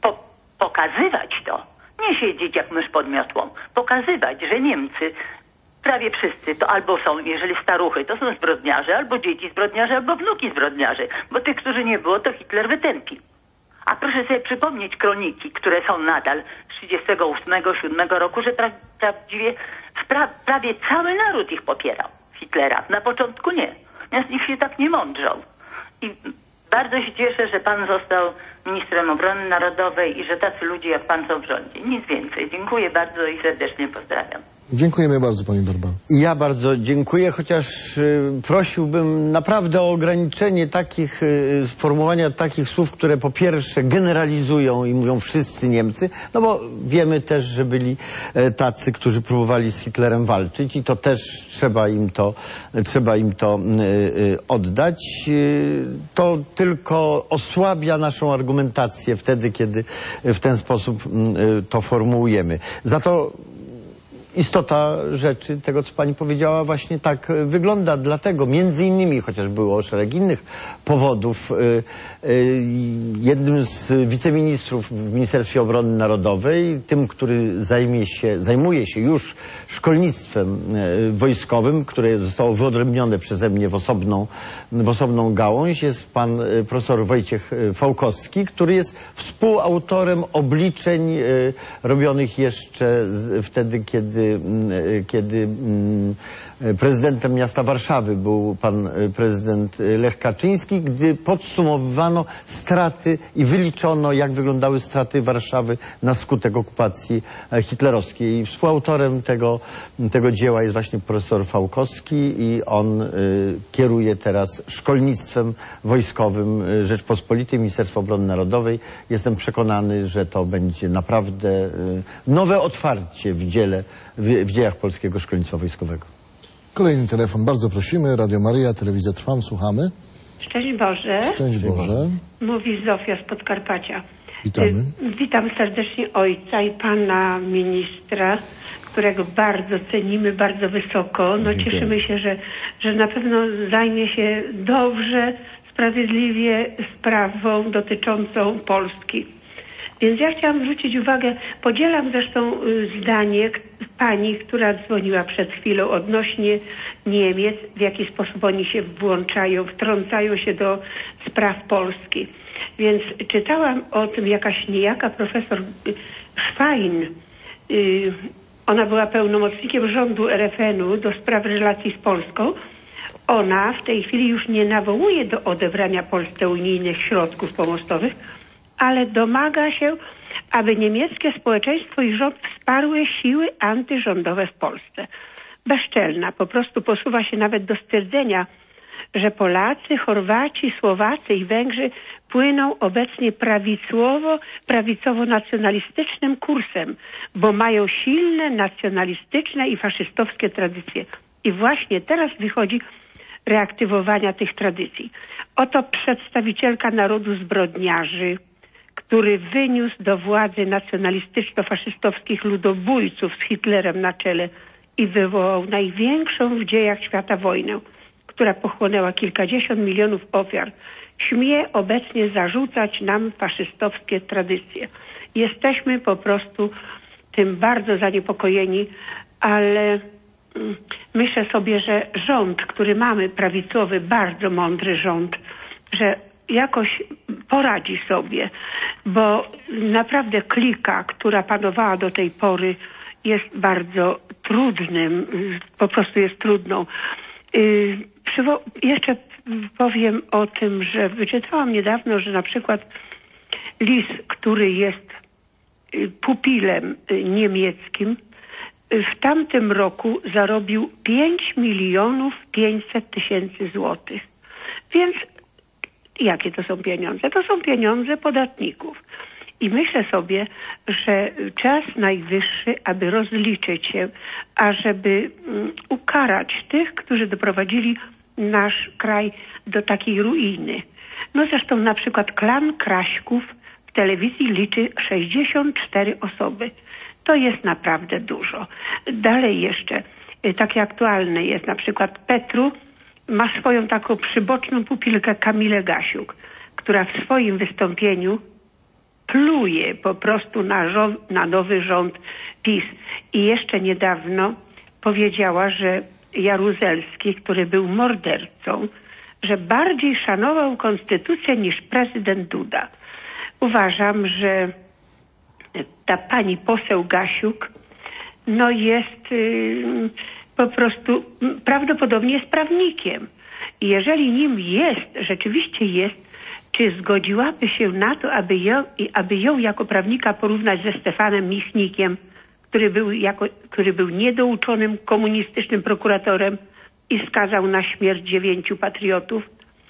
pokazywać to. Nie siedzieć jak mysz pod miotłą. Pokazywać, że Niemcy prawie wszyscy to albo są, jeżeli staruchy, to są zbrodniarze, albo dzieci zbrodniarze, albo wnuki zbrodniarze. Bo tych, którzy nie było, to Hitler wytępił. A proszę sobie przypomnieć kroniki, które są nadal z 38-7 roku, że prawdziwie prawie cały naród ich popierał, Hitlera. Na początku nie. Natomiast nikt się tak nie mądrzał. I bardzo się cieszę, że pan został ministrem obrony narodowej i że tacy ludzie jak pan są w rządzie. Nic więcej. Dziękuję bardzo i serdecznie pozdrawiam. Dziękujemy bardzo, pani Barbaro. Ja bardzo dziękuję, chociaż prosiłbym naprawdę o ograniczenie takich, sformułowania takich słów, które po pierwsze generalizują i mówią wszyscy Niemcy, no bo wiemy też, że byli tacy, którzy próbowali z Hitlerem walczyć i to też trzeba im to oddać. To tylko osłabia naszą argumentację wtedy, kiedy w ten sposób to formułujemy. Za to istota rzeczy, tego co pani powiedziała, właśnie tak wygląda. Dlatego między innymi, chociaż było szereg innych powodów, jednym z wiceministrów w Ministerstwie Obrony Narodowej, tym, który zajmuje się już szkolnictwem wojskowym, które zostało wyodrębnione przeze mnie w osobną gałąź, jest pan profesor Wojciech Fałkowski, który jest współautorem obliczeń robionych jeszcze wtedy, kiedy prezydentem miasta Warszawy był pan prezydent Lech Kaczyński, gdy podsumowywano straty i wyliczono, jak wyglądały straty Warszawy na skutek okupacji hitlerowskiej. I współautorem tego dzieła jest właśnie profesor Fałkowski i on kieruje teraz szkolnictwem wojskowym Rzeczpospolitej, Ministerstwa Obrony Narodowej. Jestem przekonany, że to będzie naprawdę nowe otwarcie w dziejach polskiego szkolnictwa wojskowego. Kolejny telefon, bardzo prosimy. Radio Maryja, Telewizja Trwam, słuchamy. Szczęść Boże. Szczęść Boże. Mówi Zofia z Podkarpacia. Witamy. Witam serdecznie ojca i pana ministra, którego bardzo cenimy, bardzo wysoko. No cieszymy się, że na pewno zajmie się dobrze, sprawiedliwie sprawą dotyczącą Polski. Więc ja chciałam zwrócić uwagę, podzielam zresztą zdanie pani, która dzwoniła przed chwilą odnośnie Niemiec, w jaki sposób oni się włączają, wtrącają się do spraw Polski. Więc czytałam o tym niejaka profesor Schwein. Ona była pełnomocnikiem rządu RFN-u do spraw relacji z Polską. Ona w tej chwili już nie nawołuje do odebrania Polsce unijnych środków pomostowych, ale domaga się, aby niemieckie społeczeństwo i rząd wsparły siły antyrządowe w Polsce. Bezczelna, po prostu posuwa się nawet do stwierdzenia, że Polacy, Chorwaci, Słowacy i Węgrzy płyną obecnie prawicowo-nacjonalistycznym kursem, bo mają silne nacjonalistyczne i faszystowskie tradycje. I właśnie teraz wychodzi reaktywowania tych tradycji. Oto przedstawicielka narodu zbrodniarzy, który wyniósł do władzy nacjonalistyczno-faszystowskich ludobójców z Hitlerem na czele i wywołał największą w dziejach świata wojnę, która pochłonęła kilkadziesiąt milionów ofiar, śmie obecnie zarzucać nam faszystowskie tradycje. Jesteśmy po prostu tym bardzo zaniepokojeni, ale myślę sobie, że rząd, który mamy prawicowy, bardzo mądry rząd, że jakoś poradzi sobie, bo naprawdę klika, która panowała do tej pory, jest bardzo trudnym, po prostu jest trudną. Jeszcze powiem o tym, że wyczytałam niedawno, że na przykład lis, który jest pupilem niemieckim, w tamtym roku zarobił 5 500 000 złotych. Więc jakie to są pieniądze? To są pieniądze podatników. I myślę sobie, że czas najwyższy, aby rozliczyć się, ażeby ukarać tych, którzy doprowadzili nasz kraj do takiej ruiny. No zresztą na przykład klan Kraśków w telewizji liczy 64 osoby. To jest naprawdę dużo. Dalej jeszcze, takie aktualne jest na przykład Petru, ma swoją taką przyboczną pupilkę Kamilę Gasiuk, która w swoim wystąpieniu pluje po prostu na nowy rząd PiS. I jeszcze niedawno powiedziała, że Jaruzelski, który był mordercą, że bardziej szanował konstytucję niż prezydent Duda. Uważam, że ta pani poseł Gasiuk no jest po prostu prawdopodobnie jest prawnikiem. I jeżeli nim jest, rzeczywiście jest, czy zgodziłaby się na to, aby ją jako prawnika porównać ze Stefanem Michnikiem, który był niedouczonym komunistycznym prokuratorem i skazał na śmierć 9 patriotów?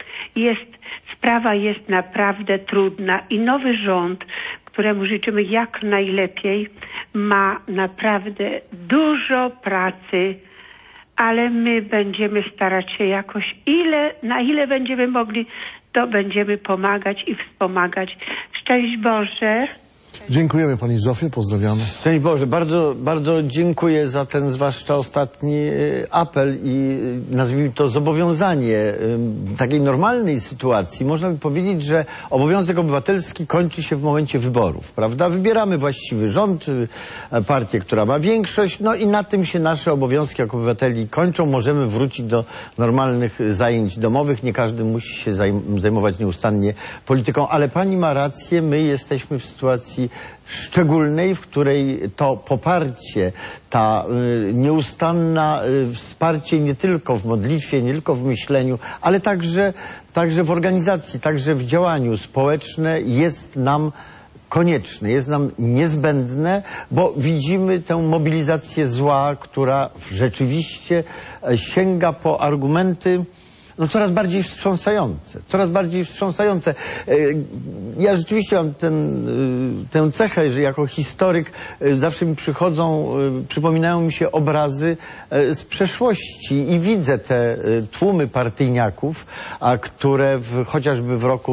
Sprawa jest naprawdę trudna i nowy rząd, któremu życzymy jak najlepiej, ma naprawdę dużo pracy, ale my będziemy starać się jakoś, na ile będziemy mogli, to będziemy pomagać i wspomagać. Szczęść Boże. Dziękujemy pani Zofie, pozdrawiamy. Szczęść Boże, bardzo, bardzo dziękuję za ten zwłaszcza ostatni apel i nazwijmy to zobowiązanie. W takiej normalnej sytuacji można by powiedzieć, że obowiązek obywatelski kończy się w momencie wyborów, prawda? Wybieramy właściwy rząd, partię, która ma większość, no i na tym się nasze obowiązki jako obywateli kończą. Możemy wrócić do normalnych zajęć domowych. Nie każdy musi się zajmować nieustannie polityką, ale pani ma rację, my jesteśmy w sytuacji szczególnej, w której to poparcie, ta nieustanna wsparcie nie tylko w modlitwie, nie tylko w myśleniu, ale także w organizacji, także w działaniu społeczne jest nam konieczne, jest nam niezbędne, bo widzimy tę mobilizację zła, która rzeczywiście sięga po argumenty coraz bardziej wstrząsające, coraz bardziej wstrząsające. Ja rzeczywiście mam tę cechę, że jako historyk zawsze mi przypominają mi się obrazy z przeszłości i widzę te tłumy partyjniaków, które chociażby w roku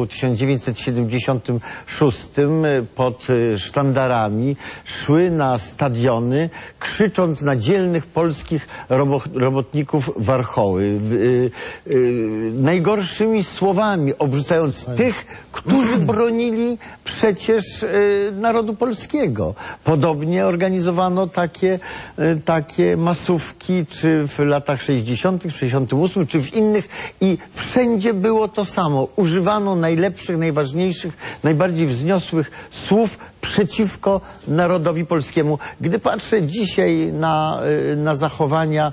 1976 pod sztandarami szły na stadiony, krzycząc na dzielnych polskich robotników warchoły, najgorszymi słowami obrzucając tych, którzy bronili przecież narodu polskiego. Podobnie organizowano takie masówki, czy w latach 60., 68., czy w innych i wszędzie było to samo. Używano najlepszych, najważniejszych, najbardziej wzniosłych słów przeciwko narodowi polskiemu. Gdy patrzę dzisiaj na zachowania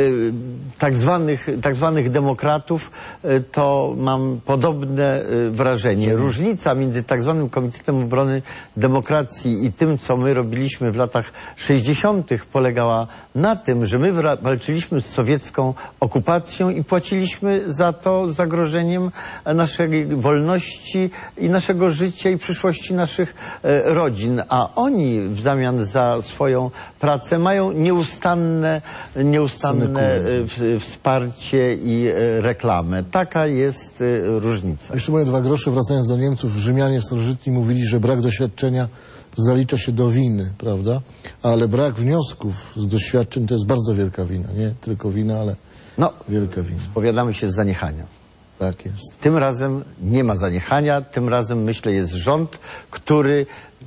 tak zwanych demokratów, to mam podobne wrażenie. Różnica między tak zwanym Komitetem Obrony Demokracji i tym, co my robiliśmy w latach 60. polegała na tym, że my walczyliśmy z sowiecką okupacją i płaciliśmy za to zagrożeniem naszej wolności i naszego życia i przyszłości naszych rodzin, a oni w zamian za swoją pracę mają nieustanne wsparcie i reklamę. Taka jest różnica. Jeszcze moje 2 grosze, wracając do Niemców. Rzymianie starożytni mówili, że brak doświadczenia zalicza się do winy, prawda? Ale brak wniosków z doświadczeń to jest bardzo wielka wina. Nie tylko wina, ale wielka wina. Spowiadamy się z zaniechania. Tak jest. Tym razem nie ma zaniechania, tym razem myślę jest rząd, który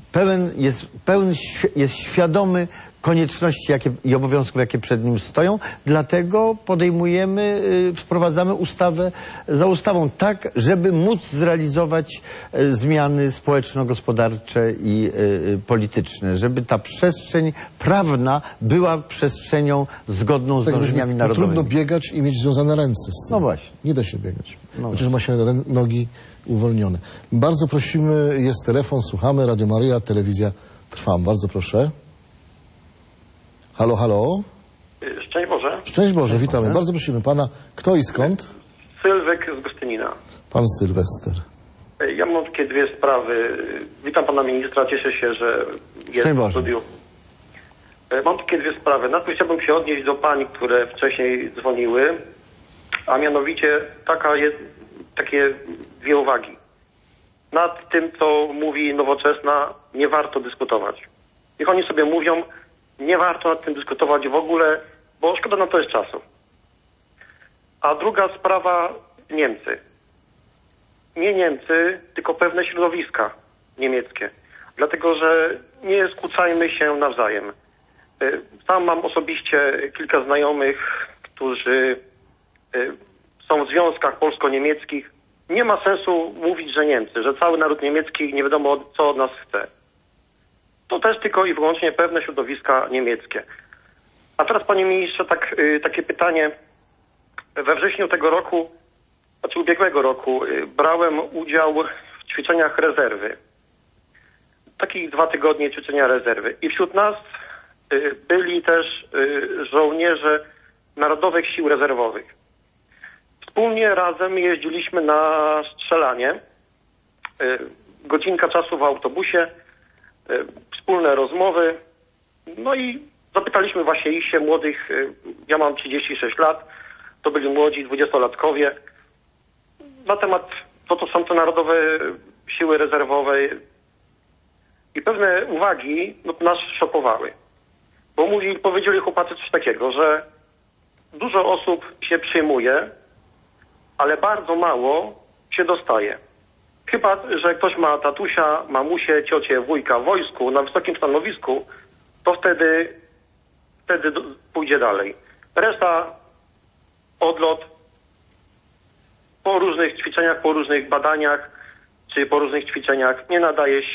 jest świadomy konieczności i obowiązków, jakie przed nim stoją. Dlatego wprowadzamy ustawę za ustawą tak, żeby móc zrealizować zmiany społeczno-gospodarcze i polityczne. Żeby ta przestrzeń prawna była przestrzenią zgodną z dążeniami narodowymi. Trudno biegać i mieć związane ręce z tym. No właśnie. Nie da się biegać. Chociaż ma się nogi uwolnione. Bardzo prosimy, jest telefon, słuchamy, Radio Maryja, telewizja Trwam. Bardzo proszę. Halo, halo. Szczęść Boże. Szczęść Boże, witamy. Bardzo prosimy pana, kto i skąd? Sylwek z Gostynina. Pan Sylwester. Ja mam takie 2 sprawy. Witam pana ministra, cieszę się, że jest w studiu. Mam takie 2 sprawy. Najpierw chciałbym się odnieść do pań, które wcześniej dzwoniły, a mianowicie takie 2 uwagi. Nad tym, co mówi Nowoczesna, nie warto dyskutować. Niech oni sobie mówią, nie warto nad tym dyskutować w ogóle, bo szkoda na to jest czasu. A druga sprawa, Niemcy. Nie Niemcy, tylko pewne środowiska niemieckie. Dlatego, że nie skłócajmy się nawzajem. Sam mam osobiście kilka znajomych, którzy są w związkach polsko-niemieckich. Nie ma sensu mówić, że Niemcy, że cały naród niemiecki nie wiadomo co od nas chce. To też tylko i wyłącznie pewne środowiska niemieckie. A teraz, panie ministrze, takie pytanie. We wrześniu tego roku, znaczy ubiegłego roku, brałem udział w ćwiczeniach rezerwy. Takich 2 tygodnie ćwiczenia rezerwy. I wśród nas byli też żołnierze Narodowych Sił Rezerwowych. Wspólnie razem jeździliśmy na strzelanie. Godzinka czasu w autobusie, wspólne rozmowy. No i zapytaliśmy właśnie ich się młodych, ja mam 36 lat, to byli młodzi 20-latkowie, na temat to są te Narodowe Siły Rezerwowe i pewne uwagi nas szokowały. Bo powiedzieli chłopacy coś takiego, że dużo osób się przyjmuje, ale bardzo mało się dostaje. Chyba że ktoś ma tatusia, mamusię, ciocię, wujka w wojsku na wysokim stanowisku, to wtedy pójdzie dalej. Reszta odlot po różnych ćwiczeniach, po różnych badaniach, czy po różnych ćwiczeniach nie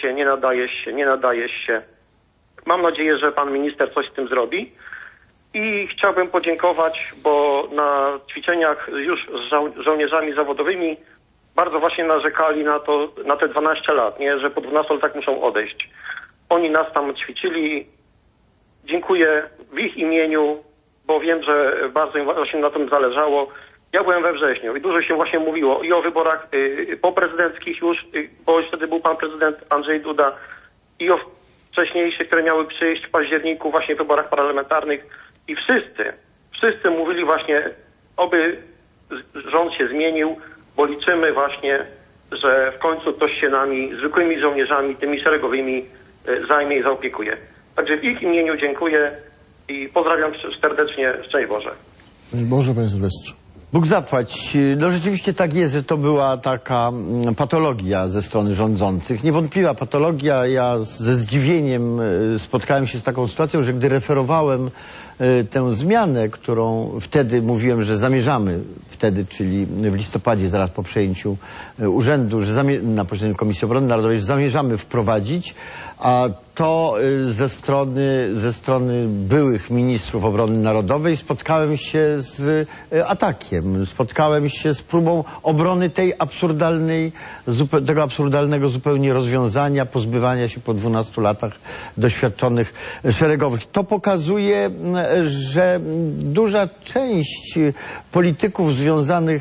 nadaje się. Mam nadzieję, że pan minister coś z tym zrobi. I chciałbym podziękować, bo na ćwiczeniach już z żołnierzami zawodowymi bardzo właśnie narzekali na te 12 lat, nie, że po 12 latach muszą odejść. Oni nas tam ćwiczyli. Dziękuję w ich imieniu, bo wiem, że bardzo im właśnie na tym zależało. Ja byłem we wrześniu i dużo się właśnie mówiło i o wyborach poprezydenckich już, bo już wtedy był pan prezydent Andrzej Duda, i o wcześniejszych, które miały przyjść w październiku, właśnie w wyborach parlamentarnych. I wszyscy mówili właśnie, oby rząd się zmienił, bo liczymy właśnie, że w końcu ktoś się nami, zwykłymi żołnierzami, tymi szeregowymi zajmie i zaopiekuje. Także w ich imieniu dziękuję i pozdrawiam serdecznie. Szczęść Boże. Boże, panie Sylwestrze. Bóg zapłać. No rzeczywiście tak jest, że to była taka patologia ze strony rządzących. Niewątpliwa patologia. Ja ze zdziwieniem spotkałem się z taką sytuacją, że gdy referowałem tę zmianę, którą wtedy mówiłem, że zamierzamy, czyli w listopadzie, zaraz po przejęciu urzędu, że na posiedzeniu Komisji Obrony Narodowej, że zamierzamy wprowadzić, a to ze strony byłych ministrów obrony narodowej spotkałem się z atakiem, spotkałem się z próbą obrony tego absurdalnego zupełnie rozwiązania, pozbywania się po 12 latach doświadczonych szeregowych. To pokazuje, że duża część polityków związanych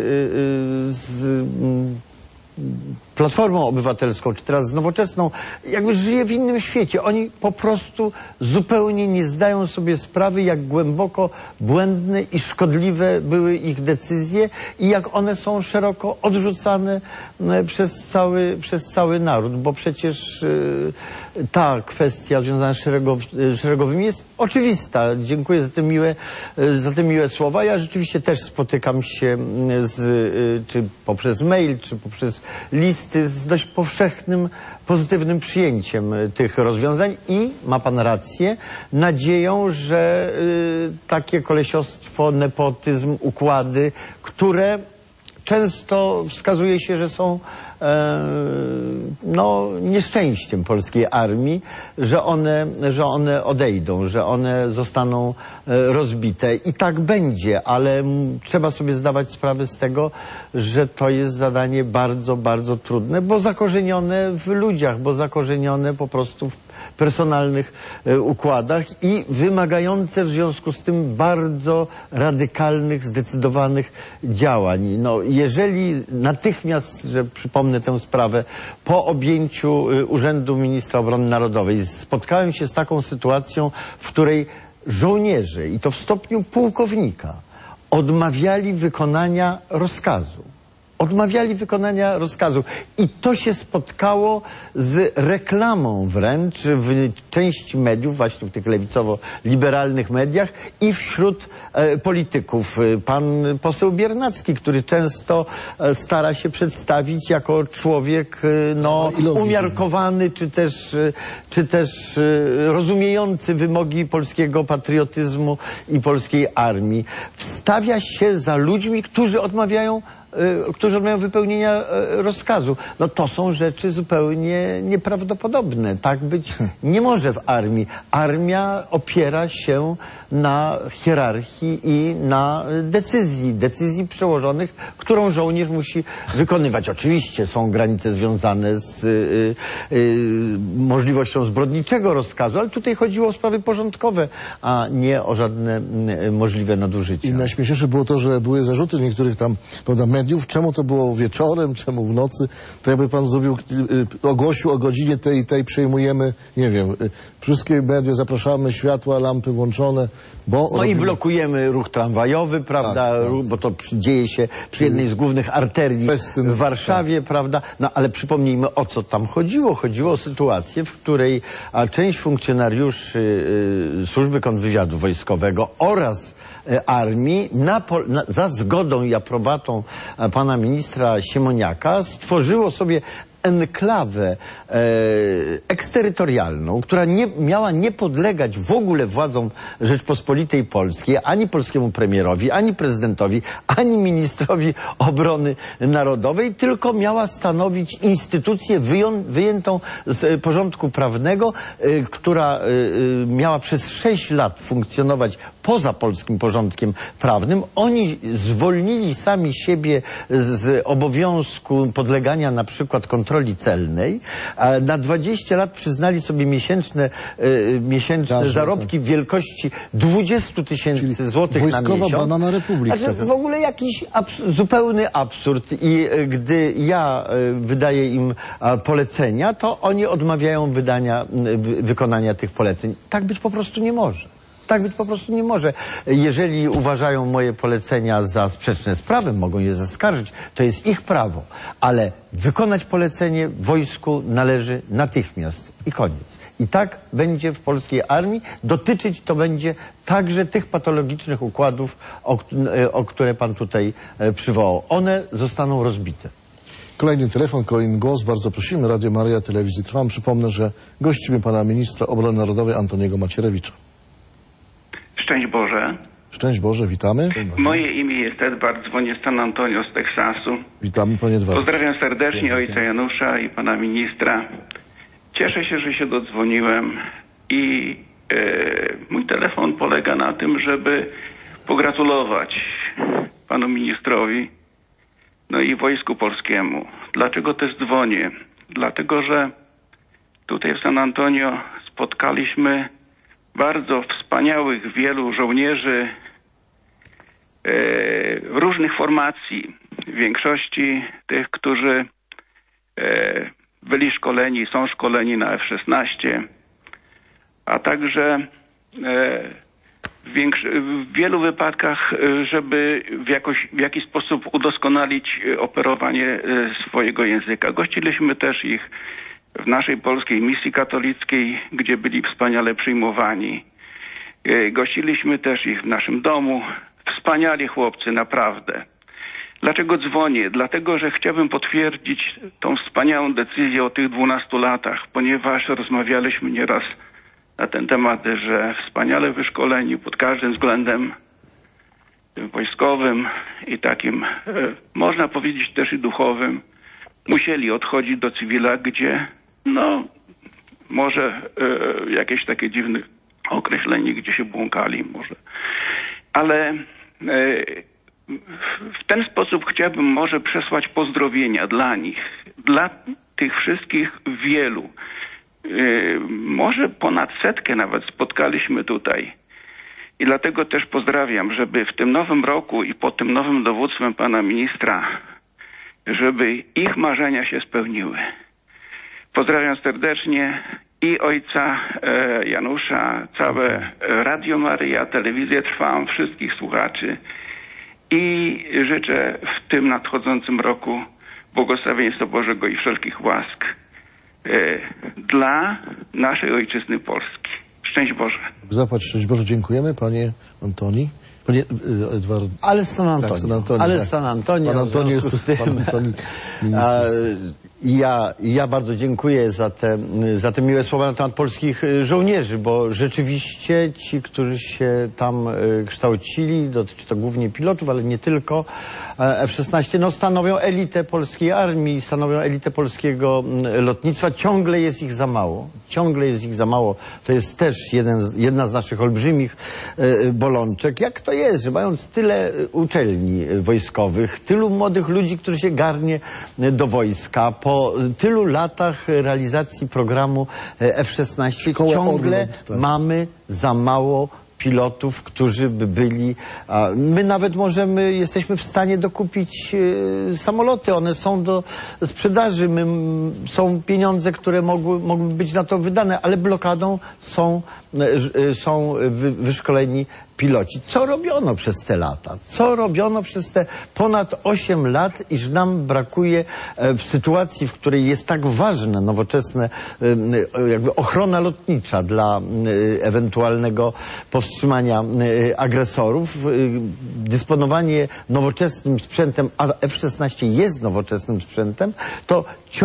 z Platformą Obywatelską, czy teraz z Nowoczesną, jakby żyje w innym świecie. Oni po prostu zupełnie nie zdają sobie sprawy, jak głęboko błędne i szkodliwe były ich decyzje i jak one są szeroko odrzucane przez cały naród, bo przecież ta kwestia związana z szeregowymi jest oczywista. Dziękuję za te miłe słowa. Ja rzeczywiście też spotykam się czy poprzez mail, czy poprzez listy z dość powszechnym, pozytywnym przyjęciem tych rozwiązań i, ma pan rację, nadzieją, że takie kolesiostwo, nepotyzm, układy, które często wskazuje się, że są nieszczęściem polskiej armii, że one odejdą, że one zostaną rozbite. I tak będzie, ale trzeba sobie zdawać sprawę z tego, że to jest zadanie bardzo, bardzo trudne, bo zakorzenione w ludziach, bo zakorzenione po prostu w personalnych układach i wymagające w związku z tym bardzo radykalnych, zdecydowanych działań. No, jeżeli natychmiast, że przypomnę tę sprawę, po objęciu Urzędu Ministra Obrony Narodowej spotkałem się z taką sytuacją, w której żołnierze, i to w stopniu pułkownika, odmawiali wykonania rozkazu. Odmawiali wykonania rozkazu. I to się spotkało z reklamą wręcz w części mediów, właśnie w tych lewicowo-liberalnych mediach i wśród polityków. Pan poseł Biernacki, który często stara się przedstawić jako człowiek umiarkowany, czy też rozumiejący wymogi polskiego patriotyzmu i polskiej armii. Wstawia się za ludźmi, którzy odmawiają wypełnienia rozkazu. No to są rzeczy zupełnie nieprawdopodobne. Tak być nie może w armii. Armia opiera się na hierarchii i na decyzji przełożonych, którą żołnierz musi wykonywać. Oczywiście są granice związane z możliwością zbrodniczego rozkazu, ale tutaj chodziło o sprawy porządkowe, a nie o żadne możliwe nadużycia. I najśmieszniejsze było to, że były zarzuty niektórych tam mediów, czemu to było wieczorem, czemu w nocy. To jakby pan ogłosił o godzinie tej i tej, przejmujemy, nie wiem, wszystkie media zapraszamy, światła, lampy włączone, bo... No i blokujemy ruch tramwajowy, prawda, bo to dzieje się przy jednej z głównych arterii w Warszawie, prawda. No ale przypomnijmy, o co tam chodziło. Chodziło o sytuację, w której część funkcjonariuszy Służby Kontrwywiadu Wojskowego oraz armii za zgodą i aprobatą pana ministra Siemoniaka stworzyło sobie enklawę eksterytorialną, która miała nie podlegać w ogóle władzom Rzeczpospolitej Polskiej, ani polskiemu premierowi, ani prezydentowi, ani ministrowi obrony narodowej, tylko miała stanowić instytucję wyjętą z porządku prawnego, która miała przez 6 lat funkcjonować poza polskim porządkiem prawnym. Oni zwolnili sami siebie z obowiązku podlegania na przykład kontroli celnej, a na 20 lat przyznali sobie miesięczne zarobki w wielkości 20 000 złotych na miesiąc. Wojskowa banana republik. W ogóle jakiś zupełny absurd. I gdy ja wydaję im polecenia, to oni odmawiają wykonania tych poleceń. Tak być po prostu nie może. Tak być po prostu nie może. Jeżeli uważają moje polecenia za sprzeczne z prawem, mogą je zaskarżyć, to jest ich prawo. Ale wykonać polecenie wojsku należy natychmiast. I koniec. I tak będzie w polskiej armii. Dotyczyć to będzie także tych patologicznych układów, o które pan tutaj przywołał. One zostaną rozbite. Kolejny telefon, kolejny głos. Bardzo prosimy. Radio Maryja, Telewizji Trwam. Przypomnę, że gościmy pana ministra obrony narodowej Antoniego Macierewicza. Szczęść Boże. Szczęść Boże, witamy. Moje imię jest Edward, dzwonię z San Antonio z Teksasu. Witamy, panie Edwardzie. Pozdrawiam serdecznie ojca Janusza i pana ministra. Cieszę się, że się dodzwoniłem i mój telefon polega na tym, żeby pogratulować panu ministrowi, no i Wojsku Polskiemu. Dlaczego też dzwonię? Dlatego, że tutaj w San Antonio spotkaliśmy bardzo wspaniałych wielu żołnierzy różnych formacji. W większości tych, którzy byli szkoleni, są szkoleni na F-16, a także w wielu wypadkach, żeby w jakiś sposób udoskonalić operowanie swojego języka. Gościliśmy też ich w naszej polskiej misji katolickiej, gdzie byli wspaniale przyjmowani. Gościliśmy też ich w naszym domu. Wspaniali chłopcy, naprawdę. Dlaczego dzwonię? Dlatego, że chciałbym potwierdzić tą wspaniałą decyzję o tych 12 latach, ponieważ rozmawialiśmy nieraz na ten temat, że wspaniale wyszkoleni pod każdym względem wojskowym i takim, można powiedzieć też i duchowym, musieli odchodzić do cywila, gdzie no może jakieś takie dziwne określenie, gdzie się błąkali może. Ale w ten sposób chciałbym może przesłać pozdrowienia dla nich, dla tych wszystkich wielu. Może ponad 100 nawet spotkaliśmy tutaj. I dlatego też pozdrawiam, żeby w tym nowym roku i pod tym nowym dowództwem pana ministra, żeby ich marzenia się spełniły. Pozdrawiam serdecznie i ojca Janusza, całe Radio Maryja, Telewizję Trwam, wszystkich słuchaczy i życzę w tym nadchodzącym roku błogosławieństwa Bożego i wszelkich łask dla naszej ojczyzny Polski. Szczęść Boże. Zapłać, szczęść Boże, dziękujemy, panie Antoni. Panie Edward. Ale San Antoni. Tak, San Antoni, ale tak. San Antoni. Pan Antoni jest z tym, pan Antoni, ja bardzo dziękuję za te miłe słowa na temat polskich żołnierzy, bo rzeczywiście ci, którzy się tam kształcili, dotyczy to głównie pilotów, ale nie tylko, F-16, no stanowią elitę polskiej armii, stanowią elitę polskiego lotnictwa. Ciągle jest ich za mało. Ciągle jest ich za mało. To jest też jedna z naszych olbrzymich bolączek. Jak to jest, że mając tyle uczelni wojskowych, tylu młodych ludzi, którzy się garnie do wojska, po tylu latach realizacji programu F-16 ciągle mamy za mało pilotów, którzy by byli... My nawet jesteśmy w stanie dokupić samoloty. One są do sprzedaży. Są pieniądze, które mogłyby być na to wydane, ale blokadą są wyszkoleni piloci. Co robiono przez te lata? Co robiono przez te ponad 8 lat, iż nam brakuje w sytuacji, w której jest tak ważne, nowoczesne, jakby ochrona lotnicza dla ewentualnego powstrzymania agresorów, dysponowanie nowoczesnym sprzętem, a F-16 jest nowoczesnym sprzętem, to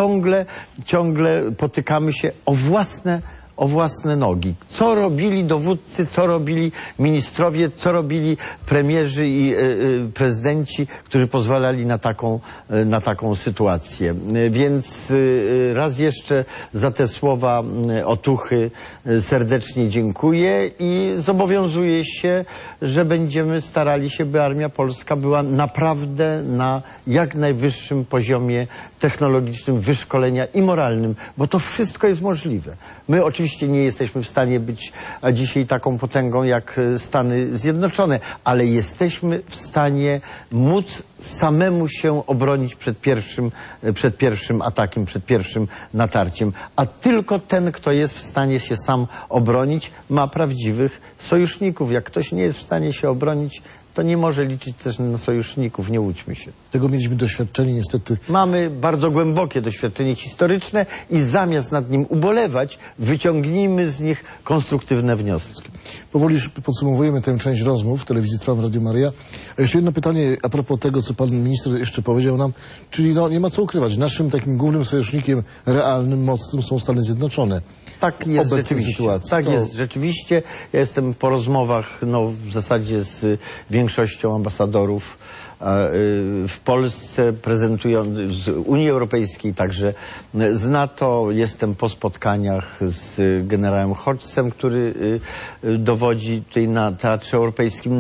ciągle potykamy się o własne nogi. Co robili dowódcy, co robili ministrowie, co robili premierzy i prezydenci, którzy pozwalali na taką sytuację. Więc raz jeszcze za te słowa otuchy serdecznie dziękuję i zobowiązuję się, że będziemy starali się, by Armia Polska była naprawdę na jak najwyższym poziomie technologicznym, wyszkolenia i moralnym, bo to wszystko jest możliwe. My oczywiście nie jesteśmy w stanie być dzisiaj taką potęgą jak Stany Zjednoczone, ale jesteśmy w stanie móc samemu się obronić przed pierwszym atakiem, przed pierwszym natarciem. A tylko ten, kto jest w stanie się sam obronić, ma prawdziwych sojuszników. Jak ktoś nie jest w stanie się obronić, to nie może liczyć też na sojuszników, nie łudźmy się. Tego mieliśmy doświadczenie niestety. Mamy bardzo głębokie doświadczenie historyczne i zamiast nad nim ubolewać, wyciągnijmy z nich konstruktywne wnioski. Powoli już podsumowujemy tę część rozmów w telewizji Trwam, Radio Maryja. A jeszcze jedno pytanie a propos tego, co pan minister jeszcze powiedział nam, czyli no nie ma co ukrywać, naszym takim głównym sojusznikiem realnym, mocnym są Stany Zjednoczone. Tak jest rzeczywiście. Tak jest rzeczywiście. Ja jestem po rozmowach w zasadzie z większością ambasadorów w Polsce, z Unii Europejskiej, także z NATO. Jestem po spotkaniach z generałem Hodgsem, który dowodzi tutaj na Teatrze Europejskim.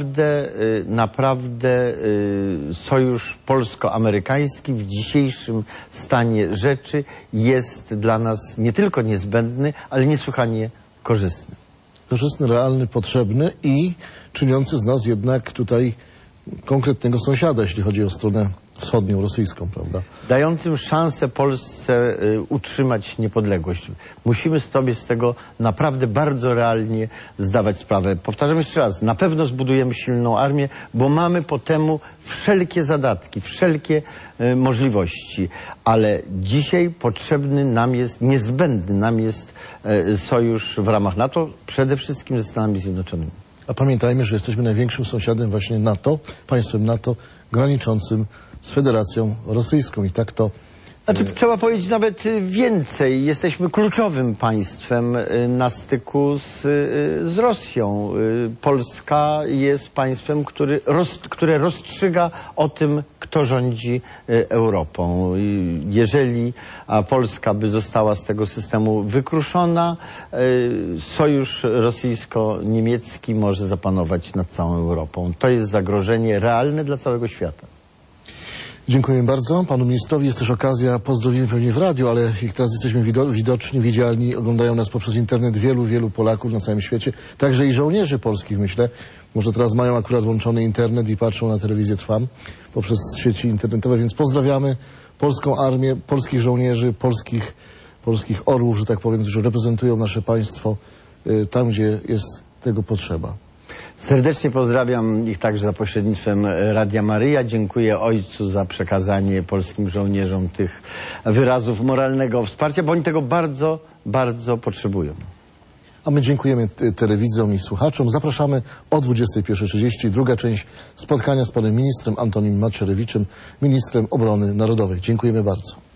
Naprawdę sojusz polsko-amerykański w dzisiejszym stanie rzeczy jest dla nas nie tylko niezbędny, ale niesłychanie korzystny. Korzystny, realny, potrzebny i czyniący z nas jednak tutaj konkretnego sąsiada, jeśli chodzi o stronę wschodnią, rosyjską, prawda? Dającym szansę Polsce utrzymać niepodległość. Musimy sobie z tego naprawdę bardzo realnie zdawać sprawę. Powtarzam jeszcze raz, na pewno zbudujemy silną armię, bo mamy po temu wszelkie zadatki, wszelkie możliwości. Ale dzisiaj potrzebny nam jest, niezbędny nam jest sojusz w ramach NATO, przede wszystkim ze Stanami Zjednoczonymi. A pamiętajmy, że jesteśmy największym sąsiadem właśnie NATO, państwem NATO, graniczącym z Federacją Rosyjską i tak to... Trzeba powiedzieć nawet więcej. Jesteśmy kluczowym państwem na styku z Rosją. Polska jest państwem, które rozstrzyga o tym, kto rządzi Europą. Jeżeli Polska by została z tego systemu wykruszona, sojusz rosyjsko-niemiecki może zapanować nad całą Europą. To jest zagrożenie realne dla całego świata. Dziękuję bardzo panu ministrowi. Jest też okazja, pozdrowienia pewnie w radiu, ale jak teraz jesteśmy widoczni, widzialni, oglądają nas poprzez internet wielu Polaków na całym świecie, także i żołnierzy polskich, myślę. Może teraz mają akurat włączony internet i patrzą na telewizję Trwam poprzez sieci internetowe, więc pozdrawiamy polską armię, polskich żołnierzy, polskich orłów, że tak powiem, którzy reprezentują nasze państwo tam, gdzie jest tego potrzeba. Serdecznie pozdrawiam ich także za pośrednictwem Radia Maryja. Dziękuję ojcu za przekazanie polskim żołnierzom tych wyrazów moralnego wsparcia, bo oni tego bardzo, bardzo potrzebują. A my dziękujemy telewidzom i słuchaczom. Zapraszamy o 21:30. Druga część spotkania z panem ministrem Antonim Macierewiczem, ministrem obrony narodowej. Dziękujemy bardzo.